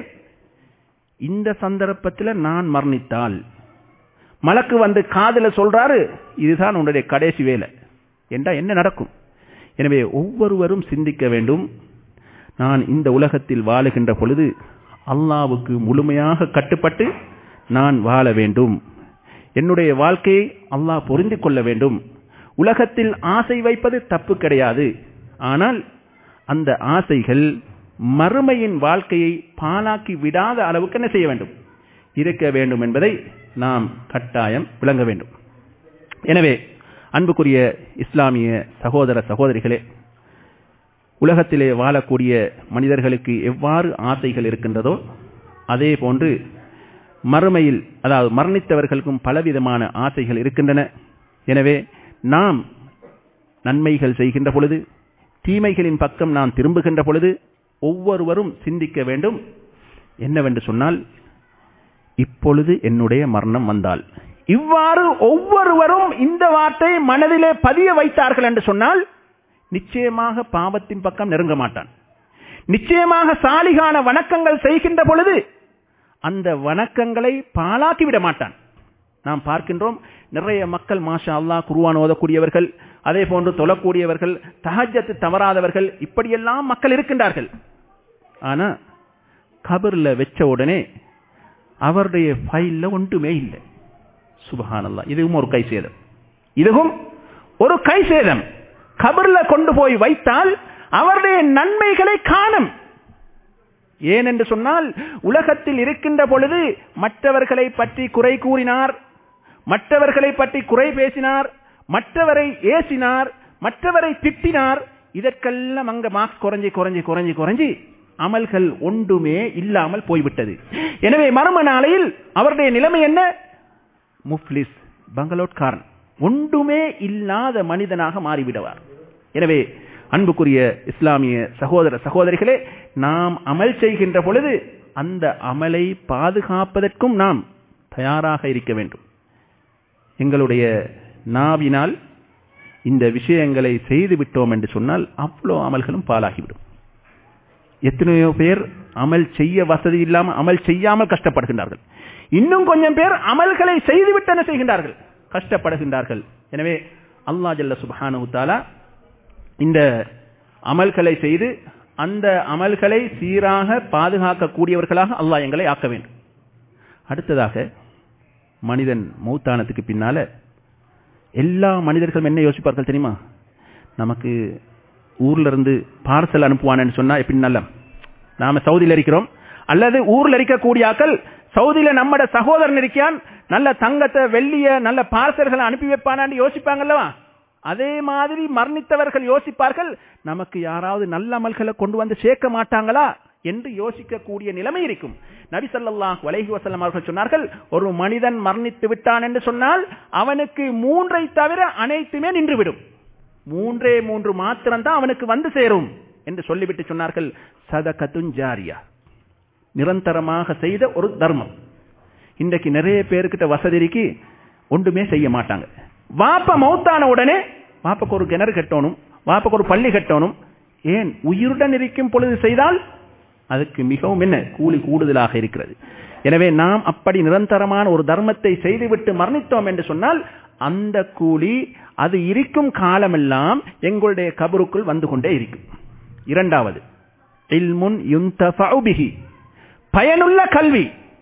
இந்த சந்தர்ப்பத்தில் நான் மரணித்தால் மலக்கு வந்து காதுல சொல்றாரு, இதுதான் உன்னுடைய கடைசி வேலை என்றா என்ன நடக்கும்? எனவே ஒவ்வொருவரும் சிந்திக்க வேண்டும், நான் இந்த உலகத்தில் வாழுகின்ற பொழுது அல்லாஹ்வுக்கு முழுமையாக கட்டுப்பட்டு நான் வாழ வேண்டும். என்னுடைய வாழ்க்கையை அல்லாஹ் புரிந்து கொள்ள வேண்டும். உலகத்தில் ஆசை வைப்பது தப்பு கிடையாது. ஆனால் அந்த ஆசைகள் மறுமையின் வாழ்க்கையை பாழாக்கி விடாத அளவுக்கு என்ன செய்ய வேண்டும், இருக்க வேண்டும் என்பதை நாம் கட்டாயம் விளங்க வேண்டும். எனவே அன்புக்குரிய இஸ்லாமிய சகோதர சகோதரிகளே, உலகத்திலே வாழக்கூடிய மனிதர்களுக்கு எவ்வாறு ஆசைகள் இருக்கின்றதோ அதே போன்று மறுமையில், அதாவது மரணித்தவர்களுக்கும் பலவிதமான ஆசைகள் இருக்கின்றன. எனவே நாம் நன்மைகள் செய்கின்ற பொழுது, தீமைகளின் பக்கம் நாம் திரும்புகின்ற பொழுது ஒவ்வொருவரும் சிந்திக்க வேண்டும், என்னவென்று சொன்னால், இப்பொழுது என்னுடைய மரணம் வந்தால், இவ்வாறு ஒவ்வொருவரும் இந்த வார்த்தையை மனதிலே பதிய வைத்தார்கள் என்று சொன்னால் நிச்சயமாக பாவத்தின் பக்கம் நெருங்க மாட்டான். நிச்சயமாக சாலிகான வணக்கங்கள் செய்கின்ற பொழுது அந்த வணக்கங்களை பாழாக்கி விட மாட்டான். நாம் பார்க்கின்றோம், நிறைய மக்கள் மாஷா அல்லாஹ் குர்ஆன் ஓதக்கூடியவர்கள், அதே போன்று தொழக்கூடியவர்கள், தஹஜ்ஜத் தவறாதவர்கள், இப்படியெல்லாம் மக்கள் இருக்கின்றார்கள். ஆனா கபர்ல வச்ச உடனே அவருடைய ஃபைல்ல ஒன்றுமே இல்லை. சுப்ஹானல்லாஹ், இதுவும் ஒரு கை சேதம், இதுவும் ஒரு கை சேதம். கபர்ல கொண்டு போய் வைத்தால் அவருடைய நன்மைகளை காணும். ஏன் என்று சொன்னால், உலகத்தில் இருக்கின்ற பொழுது மற்றவர்களை பற்றி குறை கூறினார், மற்றவர்களை பற்றி குறை பேசினார், மற்றவரை ஏசினார், மற்றவரை திட்டினார். இதற்கெல்லாம் அங்க மார்க்ஸ் குறைஞ்சி குறைஞ்சி குறைஞ்சி குறைஞ்சி அமல்கள் ஒன்றுமே இல்லாமல் போய்விட்டது. எனவே மறும நாளையில் அவருடைய நிலைமை என்ன? முஃப்லிஸ், பங்களோட்காரன், ஒன்றுமே இல்லாத மனிதனாக மாறிவிடுவார். எனவே அன்புக்குரிய இஸ்லாமிய சகோதர சகோதரிகளே, நாம் அமல் செய்கின்ற பொழுது அந்த அமலை பாதுகாப்பதற்கும் நாம் தயாராக இருக்க வேண்டும். எங்களுடைய நாவினால் இந்த விஷயங்களை செய்து விட்டோம் என்று சொன்னால் அவ்வளோ அமல்களும் பாழாகிவிடும். எத்தனையோ பேர் அமல் செய்ய வசதி இல்லாமல் அமல் செய்யாமல் கஷ்டப்படுகின்றார்கள். இன்னும் கொஞ்சம் பேர் அமல்களை செய்துவிட்டு என்ன செய்கின்றார்கள், கஷ்டப்படுகின்றார்கள். எனவே அல்லாஹ் ஜல்ல சுப்ஹானஹு தஆலா இந்த அமல்களை செய்து அந்த அமல்களை சீராக பாதுகாக்கக்கூடியவர்களாக அல்லாஹ் எங்களை ஆக்க வேண்டும். அடுத்ததாக, மனிதன் மௌத்தானத்துக்கு பின்னால எல்லா மனிதர்களும் என்ன யோசிப்பார்கள் தெரியுமா? நமக்கு ஊர்ல இருந்து பார்சல் அனுப்புவான்னு சொன்னா எப்படி, நல்ல நாம சவுதியில் இருக்கிறோம், அல்லது ஊர்ல இருக்கக்கூடிய ஆக்கள் சவுதியில நம்மட சகோதரன் இருக்கான், நல்ல தங்கத்தை வெள்ளிய நல்ல பார்சல்களை அனுப்பி வைப்பானான்னு யோசிப்பாங்கல்லவா? அதே மாதிரி மரணித்தவர்கள் யோசிப்பார்கள், நமக்கு யாராவது நல்ல அமல்களை கொண்டு வந்து சேர்க்க மாட்டாங்களா என்று யோசிக்கக்கூடிய நிலைமை இருக்கும். நபி ஸல்லல்லாஹு அலைஹி வஸல்லம் அவர்கள் சொன்னார்கள், ஒரு மனிதன் மரணித்து விட்டான் என்று சொன்னால் அவனுக்கு மூன்றை தவிர அனைத்துமே நின்றுவிடும். மூன்றே மூன்று மாத்திரம்தான் அவனுக்கு வந்து சேரும் என்று சொல்லிவிட்டு சொன்னார்கள், சதகத்துன் ஜாரியா, நிரந்தரமாக செய்த ஒரு தர்மம். இன்றைக்கு நிறைய பேருக்கிட்ட வசதிக்கு ஒன்றுமே செய்ய மாட்டாங்க. வாப்ப மௌத்தான உடனே வாப்பக்கு ஒரு கிணறு கட்டணும், வாப்பக்கு ஒரு பள்ளி கட்டணும். ஏன்? உயிருடன் இருக்கும் பொழுது செய்தால் அதுக்கு மிகவும் என்ன கூலி கூடுதலாக இருக்கிறது. எனவே நாம் அப்படி நிரந்தரமான ஒரு தர்மத்தை செய்துவிட்டு மரணித்தோம் என்று சொன்னால் அந்த கூலி அது இருக்கும் காலமெல்லாம் எங்களுடைய கபருக்குள் வந்து கொண்டே இருக்கும். இரண்டாவது, இல்முன் யுன்தஃபஉ பிஹி, பயனுள்ள கல்வி.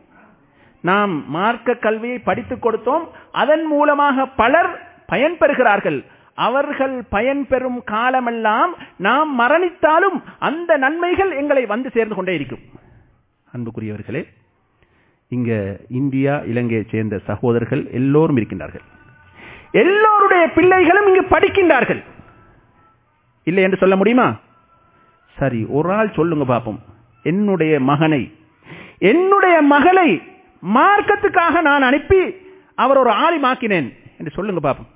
நாம் மார்க்க கல்வியை படித்துக் கொடுத்தோம், அதன் மூலமாக பலர் பயன் பெறுகிறார்கள். அவர்கள் பயன் பெறும் காலமெல்லாம் நாம் மரணித்தாலும் அந்த நன்மைகள் எங்களை வந்து சேர்ந்து கொண்டே இருக்கும். அன்புக்குரியவர்களே, இங்க இந்தியா இலங்கையை சேர்ந்த சகோதரர்கள் எல்லோரும் இருக்கின்றார்கள். எல்லோருடைய பிள்ளைகளும் இங்கு படிக்கின்றார்கள். இல்லை என்று சொல்ல முடியுமா? சரி, ஒரு ஆள் சொல்லுங்க பாப்போம், என்னுடைய மகனை என்னுடைய மகளை மார்க்கத்துக்காக நான் அனுப்பி அவர் ஒரு ஆலிமாக்கினேன் என்று சொல்லுங்க பாப்போம்.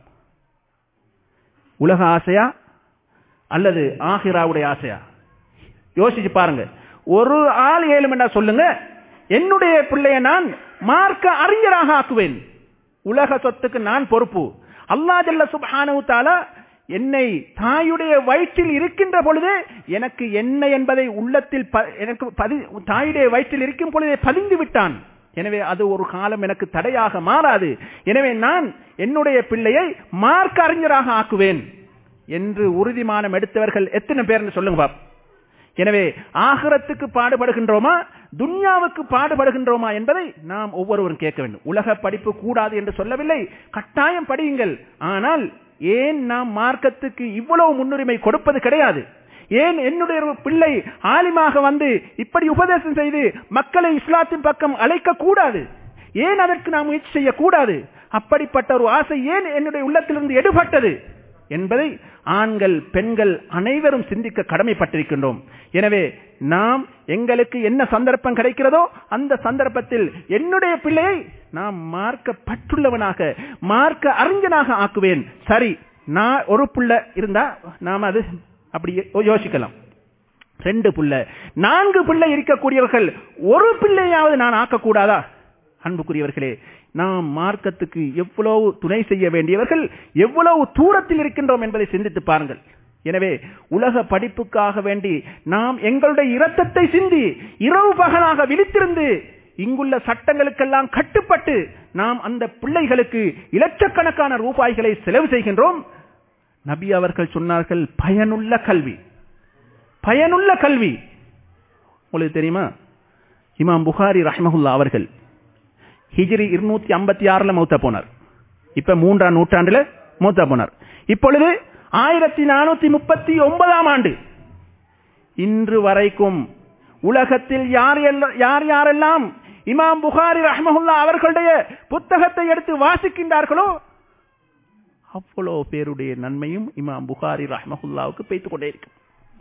உலக ஆசையா அல்லது ஆகிராவுடைய ஆசையா? யோசிச்சு பாருங்க. ஒரு ஆள் ஏழுமெண்டா சொல்லுங்க, என்னுடைய பிள்ளையை நான் மார்க்க அறிஞராக ஆக்குவேன், உலக சொத்துக்கு நான் பொறுப்பு. அல்லாஹ் ஜல்ல சுப்ஹானஹு தஆலா என்னை தாயுடைய வயிற்றில் இருக்கின்ற பொழுது எனக்கு என்ன என்பதை உள்ளத்தில் எனக்கு தாயுடைய வயிற்றில் இருக்கும் பொழுதே பதிந்து விட்டான். எனவே அது ஒரு காலம் எனக்கு தடையாக மாறாது. எனவே நான் என்னுடைய பிள்ளையை மார்க்க அறிஞராக ஆக்குவேன் என்று உறுதிமானம் எடுத்தவர்கள் எத்தனை பேர் சொல்லுங்க பாப். எனவே ஆகிரத்துக்கு பாடுபடுகின்றோமா துன்யாவுக்கு பாடுபடுகின்றோமா என்பதை நாம் ஒவ்வொருவரும் கேட்க வேண்டும். உலக படிப்பு கூடாது என்று சொல்லவில்லை, கட்டாயம் படியுங்கள். ஆனால் ஏன் நாம் மார்க்கத்துக்கு இவ்வளவு முன்னுரிமை கொடுப்பது கிடையாது? ஏன் என்னுடைய பிள்ளை ஆலிமாக வந்து இப்படி உபதேசம் செய்து மக்களை இஸ்லாத்தின் பக்கம் அழைக்க கூடாது? ஏன் அதற்கு நாம் முயற்சி செய்யக்கூடாது? அப்படிப்பட்ட ஒரு ஆசை ஏன் என்னுடைய உள்ளத்திலிருந்து எடுபட்டது என்பதை ஆண்கள் பெண்கள் அனைவரும் சிந்திக்க கடமைப்பட்டிருக்கின்றோம். எனவே நாம் எங்களுக்கு என்ன சந்தர்ப்பம் கிடைக்கிறதோ அந்த சந்தர்ப்பத்தில் என்னுடைய பிள்ளையை நாம் மார்க்க பற்றுள்ளவனாக மார்க்க அறிஞனாக ஆக்குவேன். சரி, நான் ஒரு பிள்ளை இருந்தா நாம் அது அப்படி யோசிக்கலாம். ரெண்டு பிள்ளை நான்கு பிள்ளை இருக்கக்கூடியவர்கள் ஒரு பிள்ளையாவது நான் ஆக்கக்கூடாதா? அன்புக்குரியவர்களே, நாம் மார்க்கத்துக்கு எவ்வளவு துணை செய்ய வேண்டியவர்கள், எவ்வளவு தூரத்தில் இருக்கின்றோம் என்பதை சிந்தித்து பாருங்கள். எனவே உலக படிப்புக்காக வேண்டி நாம் எங்களுடைய இரத்தத்தை சிந்தி இரவு பகலாக விழித்திருந்து இங்குள்ள சட்டங்களுக்கெல்லாம் கட்டுப்பட்டு நாம் அந்த பிள்ளைகளுக்கு இலட்சக்கணக்கான ரூபாய்களை செலவு செய்கின்றோம். நபி அவர்கள் சொன்னார்கள், பயனுள்ள கல்வி, பயனுள்ள கல்வி. உங்களுக்கு தெரியுமா, இமாம் புகாரி ரஹ்மஹுல்லா அவர்கள் ஹிஜ்ரி இருநூத்தி ஐம்பத்தி ஆறுல மௌத்தா போனார். இப்ப மூன்றாம் நூற்றாண்டுல மௌத்தா போனார். இப்பொழுது ஆயிரத்தி நானூத்தி முப்பத்தி ஒன்பதாம் ஆண்டு. இன்று வரைக்கும் உலகத்தில் யார் யார் யாரெல்லாம் இமாம் புகாரி ரஹ்மஹுல்லா அவர்களுடைய புத்தகத்தை எடுத்து வாசிக்கின்றார்களோ அவ்வளோ பேருடைய நன்மையும் இமாம் புகாரி ரஹ்மஹுல்லாவுக்கு பெய்து கொண்டே இருக்கும்.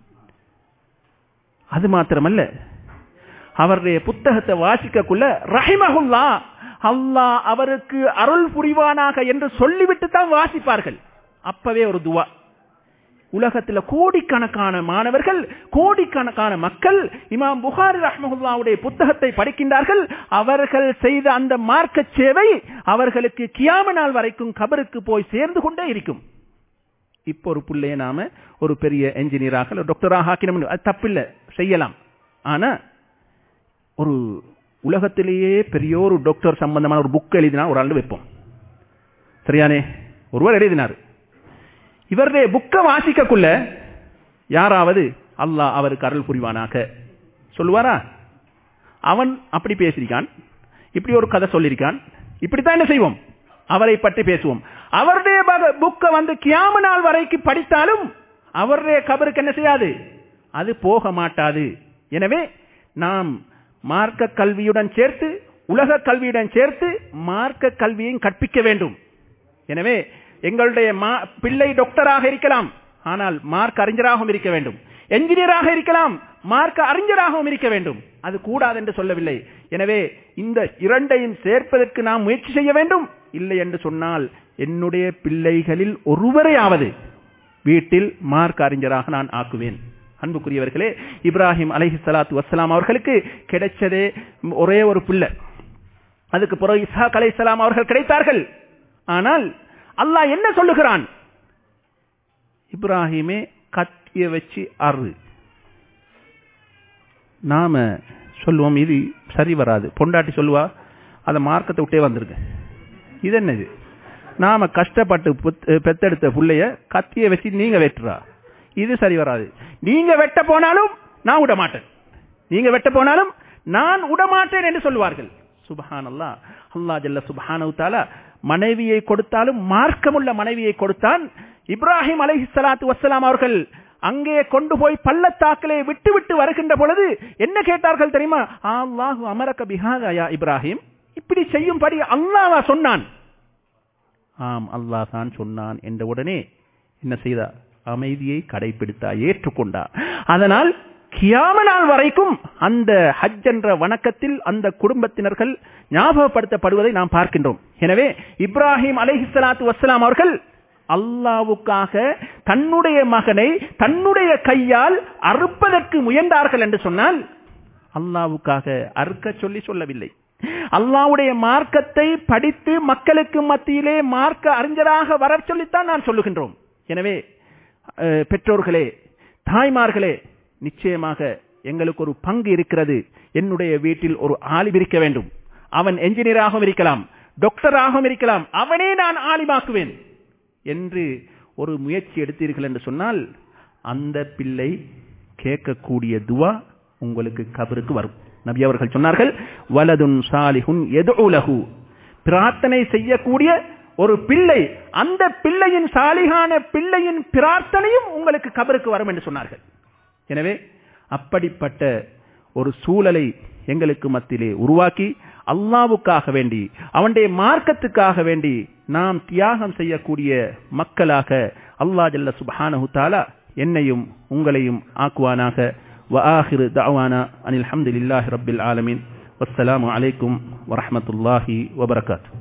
அது மாத்திரமல்ல, அவருடைய புத்தகத்தை வாசிக்கக்குள்ள ரஹிமஹுல்லா, அல்லாஹ் அவருக்கு அருள் புரிவானாக என்று சொல்லிவிட்டு தான் வாசிப்பார்கள். அப்பவே ஒரு துவா. உலகத்தில் கோடிக்கணக்கான மாணவர்கள், கோடிக்கணக்கான மக்கள் இமாம் புகாரி ரஹ்மஹுல்லாவுடைய புத்தகத்தை படிக்கின்றார்கள். அவர்கள் செய்த அந்த மார்க்க சேவை அவர்களுக்கு கியாம நாள் வரைக்கும் கபருக்கு போய் சேர்ந்து கொண்டே இருக்கும். இப்போ ஒரு பிள்ளைய நாம ஒரு பெரிய என்ஜினியராக டாக்டராக ஆக்கினோம், அது தப்பில்லை, செய்யலாம். ஆனா ஒரு உலகத்திலேயே பெரிய ஒரு டாக்டர் சம்பந்தமான ஒரு புக் எழுதினா ஒரு ஆள் வைப்போம், சரியானே? ஒருவர் எழுதினார். இவருடைய புக்கை வாசிக்கக்குள்ள யாராவது அல்லாஹ் அவருக்கு அருள் புரிவானாக சொல்லுவாரா? அவன் அப்படி பேசியிருக்கான், இப்படி ஒரு கதை சொல்லியிருக்கான், இப்படித்தான் என்ன செய்வோம், அவரை பற்றி பேசுவோம். அவருடைய புக்கை வந்து கியாம நாள் வரைக்கும் படித்தாலும் அவருடைய கபருக்கு என்ன செய்யாது, அது போக மாட்டாது. எனவே நாம் மார்க்க கல்வியுடன் சேர்த்து உலக கல்வியுடன் சேர்த்து மார்க்க கல்வியையும் கற்பிக்க வேண்டும். எனவே எங்களுடைய பிள்ளை டாக்டராக இருக்கலாம், ஆனால் மார்க்க அறிஞராகவும் இருக்க வேண்டும். என்ஜினியராக இருக்கலாம், மார்க்க அறிஞராகவும் இருக்க வேண்டும். அது கூடாது என்று சொல்லவில்லை. எனவே இந்த இரண்டையும் சேர்ப்பதற்கு நாம் முயற்சி செய்ய வேண்டும். இல்லை என்று சொன்னால் என்னுடைய பிள்ளைகளில் ஒருவரையாவது வீட்டில் மார்க்க அறிஞராக நான் ஆக்குவேன். அன்புக்குரியவர்களே, இப்ராஹிம் அலைஹிஸ்ஸலாத்து வஸ்ஸலாம் அவர்களுக்கு கிடைச்சதே ஒரே ஒரு பிள்ளை. அதுக்கு பிறகு இஸ்ஹாக் அலைஹிஸ்ஸலாம் அவர்கள் கிடைத்தார்கள். ஆனால் அல்லாஹ் என்ன சொல்லுகிறான், இப்ராஹிமே கத்திய வச்சு அறு. நாம சொல்லுவோம் இது சரி வராது, பொண்டாட்டி சொல்லுவா அதை மார்க்கத்தை விட்டே வந்திருக்கு, இது என்னது? நாம கஷ்டப்பட்டு பெத்தெடுத்த பிள்ளைய கத்திய வச்சு நீங்க வெட்டுறா, இது சரி வராது. நீங்க வெட்ட போனாலும் நான் விட மாட்டேன், நீங்க வெட்ட போனாலும் நான் விடமாட்டேன் என்று சொல்வார்கள். சுப்ஹானல்லாஹ். அல்லாஹ் ஜல்ல சுப்ஹானஹு தஆலா மனைவியை கொடுத்தாலும் மார்க்கமுள்ள மனைவியை கொடுத்தான். இப்ராஹிம் அலைஹிஸ்ஸலாத்து வஸ்ஸலாம் அவர்கள் அங்கே கொண்டு போய் பள்ளத்தாக்கிலே விட்டு விட்டு வருகின்ற பொழுது என்ன கேட்டார்கள் தெரியுமா? அல்லாஹு அமரக பிஹாதா யா இப்ராஹிம், இப்படி செய்யும்படி அல்லாஹ் சொன்னான். ஆம், அல்லாஹ் தான் சொன்னான் என்ற உடனே என்ன செய்தா? அமைதியை கடைபிடித்தா, ஏற்றுக்கொண்டா. அதனால் கியாம நாள் வரைக்கும் அந்த ஹஜ் என்ற வணக்கத்தில் அந்த குடும்பத்தினர்கள் ஞாபகப்படுத்தப்படுவதை நாம் பார்க்கின்றோம். எனவே இப்ராஹிம் அலைஹிஸ்ஸலாத்து வஸ்ஸலாம் அவர்கள் அல்லாஹ்வுக்காக தன்னுடைய மகனை தன்னுடைய கையால் அறுப்பதற்கு முயன்றார்கள் என்று சொன்னால் அல்லாஹ்வுக்காக அறுக்க சொல்லி சொல்லவில்லை. அல்லாஹ்வுடைய மார்க்கத்தை படித்து மக்களுக்கு மத்தியிலே மார்க்க அறிஞராக வர சொல்லித்தான் நான் சொல்லுகின்றோம். எனவே பெற்றோர்களே, தாய்மார்களே, நிச்சயமாக எங்களுக்கு ஒரு பங்கு இருக்கிறது. என்னுடைய வீட்டில் ஒரு ஆலிம் இருக்க வேண்டும். அவன் என்ஜினியராகவும் இருக்கலாம், டாக்டராகவும் இருக்கலாம், அவனே நான் ஆலிமாக்குவேன் என்று ஒரு முயற்சி எடுத்தீர்கள் என்று சொன்னால் அந்த பிள்ளை கேட்கக்கூடிய துவா உங்களுக்கு கபருக்கு வரும். நபி அவர்கள் சொன்னார்கள், வலதுன் சாலிஹுன் யதுஉ லஹு, பிரார்த்தனை செய்யக்கூடிய ஒரு பிள்ளை, அந்த பிள்ளையின் சாலிகான பிள்ளையின் பிரார்த்தனையும் உங்களுக்கு கபருக்கு வரும் என்று சொன்னார்கள். எனவே அப்படிப்பட்ட ஒரு சூழலை எங்களுக்கு மத்தியிலே உருவாக்கி அல்லாஹ்வுக்காக வேண்டி அவனுடைய மார்க்கத்துக்காக வேண்டி நாம் தியாகம் செய்யக்கூடிய மக்களாக அல்லாஹ் ஜல்ல சுப்ஹானஹு தஆலா என்னையும் உங்களையும் ஆக்குவானாக. وآخر دعوانا أن الحمد لله رب العالمين والسلام عليكم ورحمة الله وبركاته.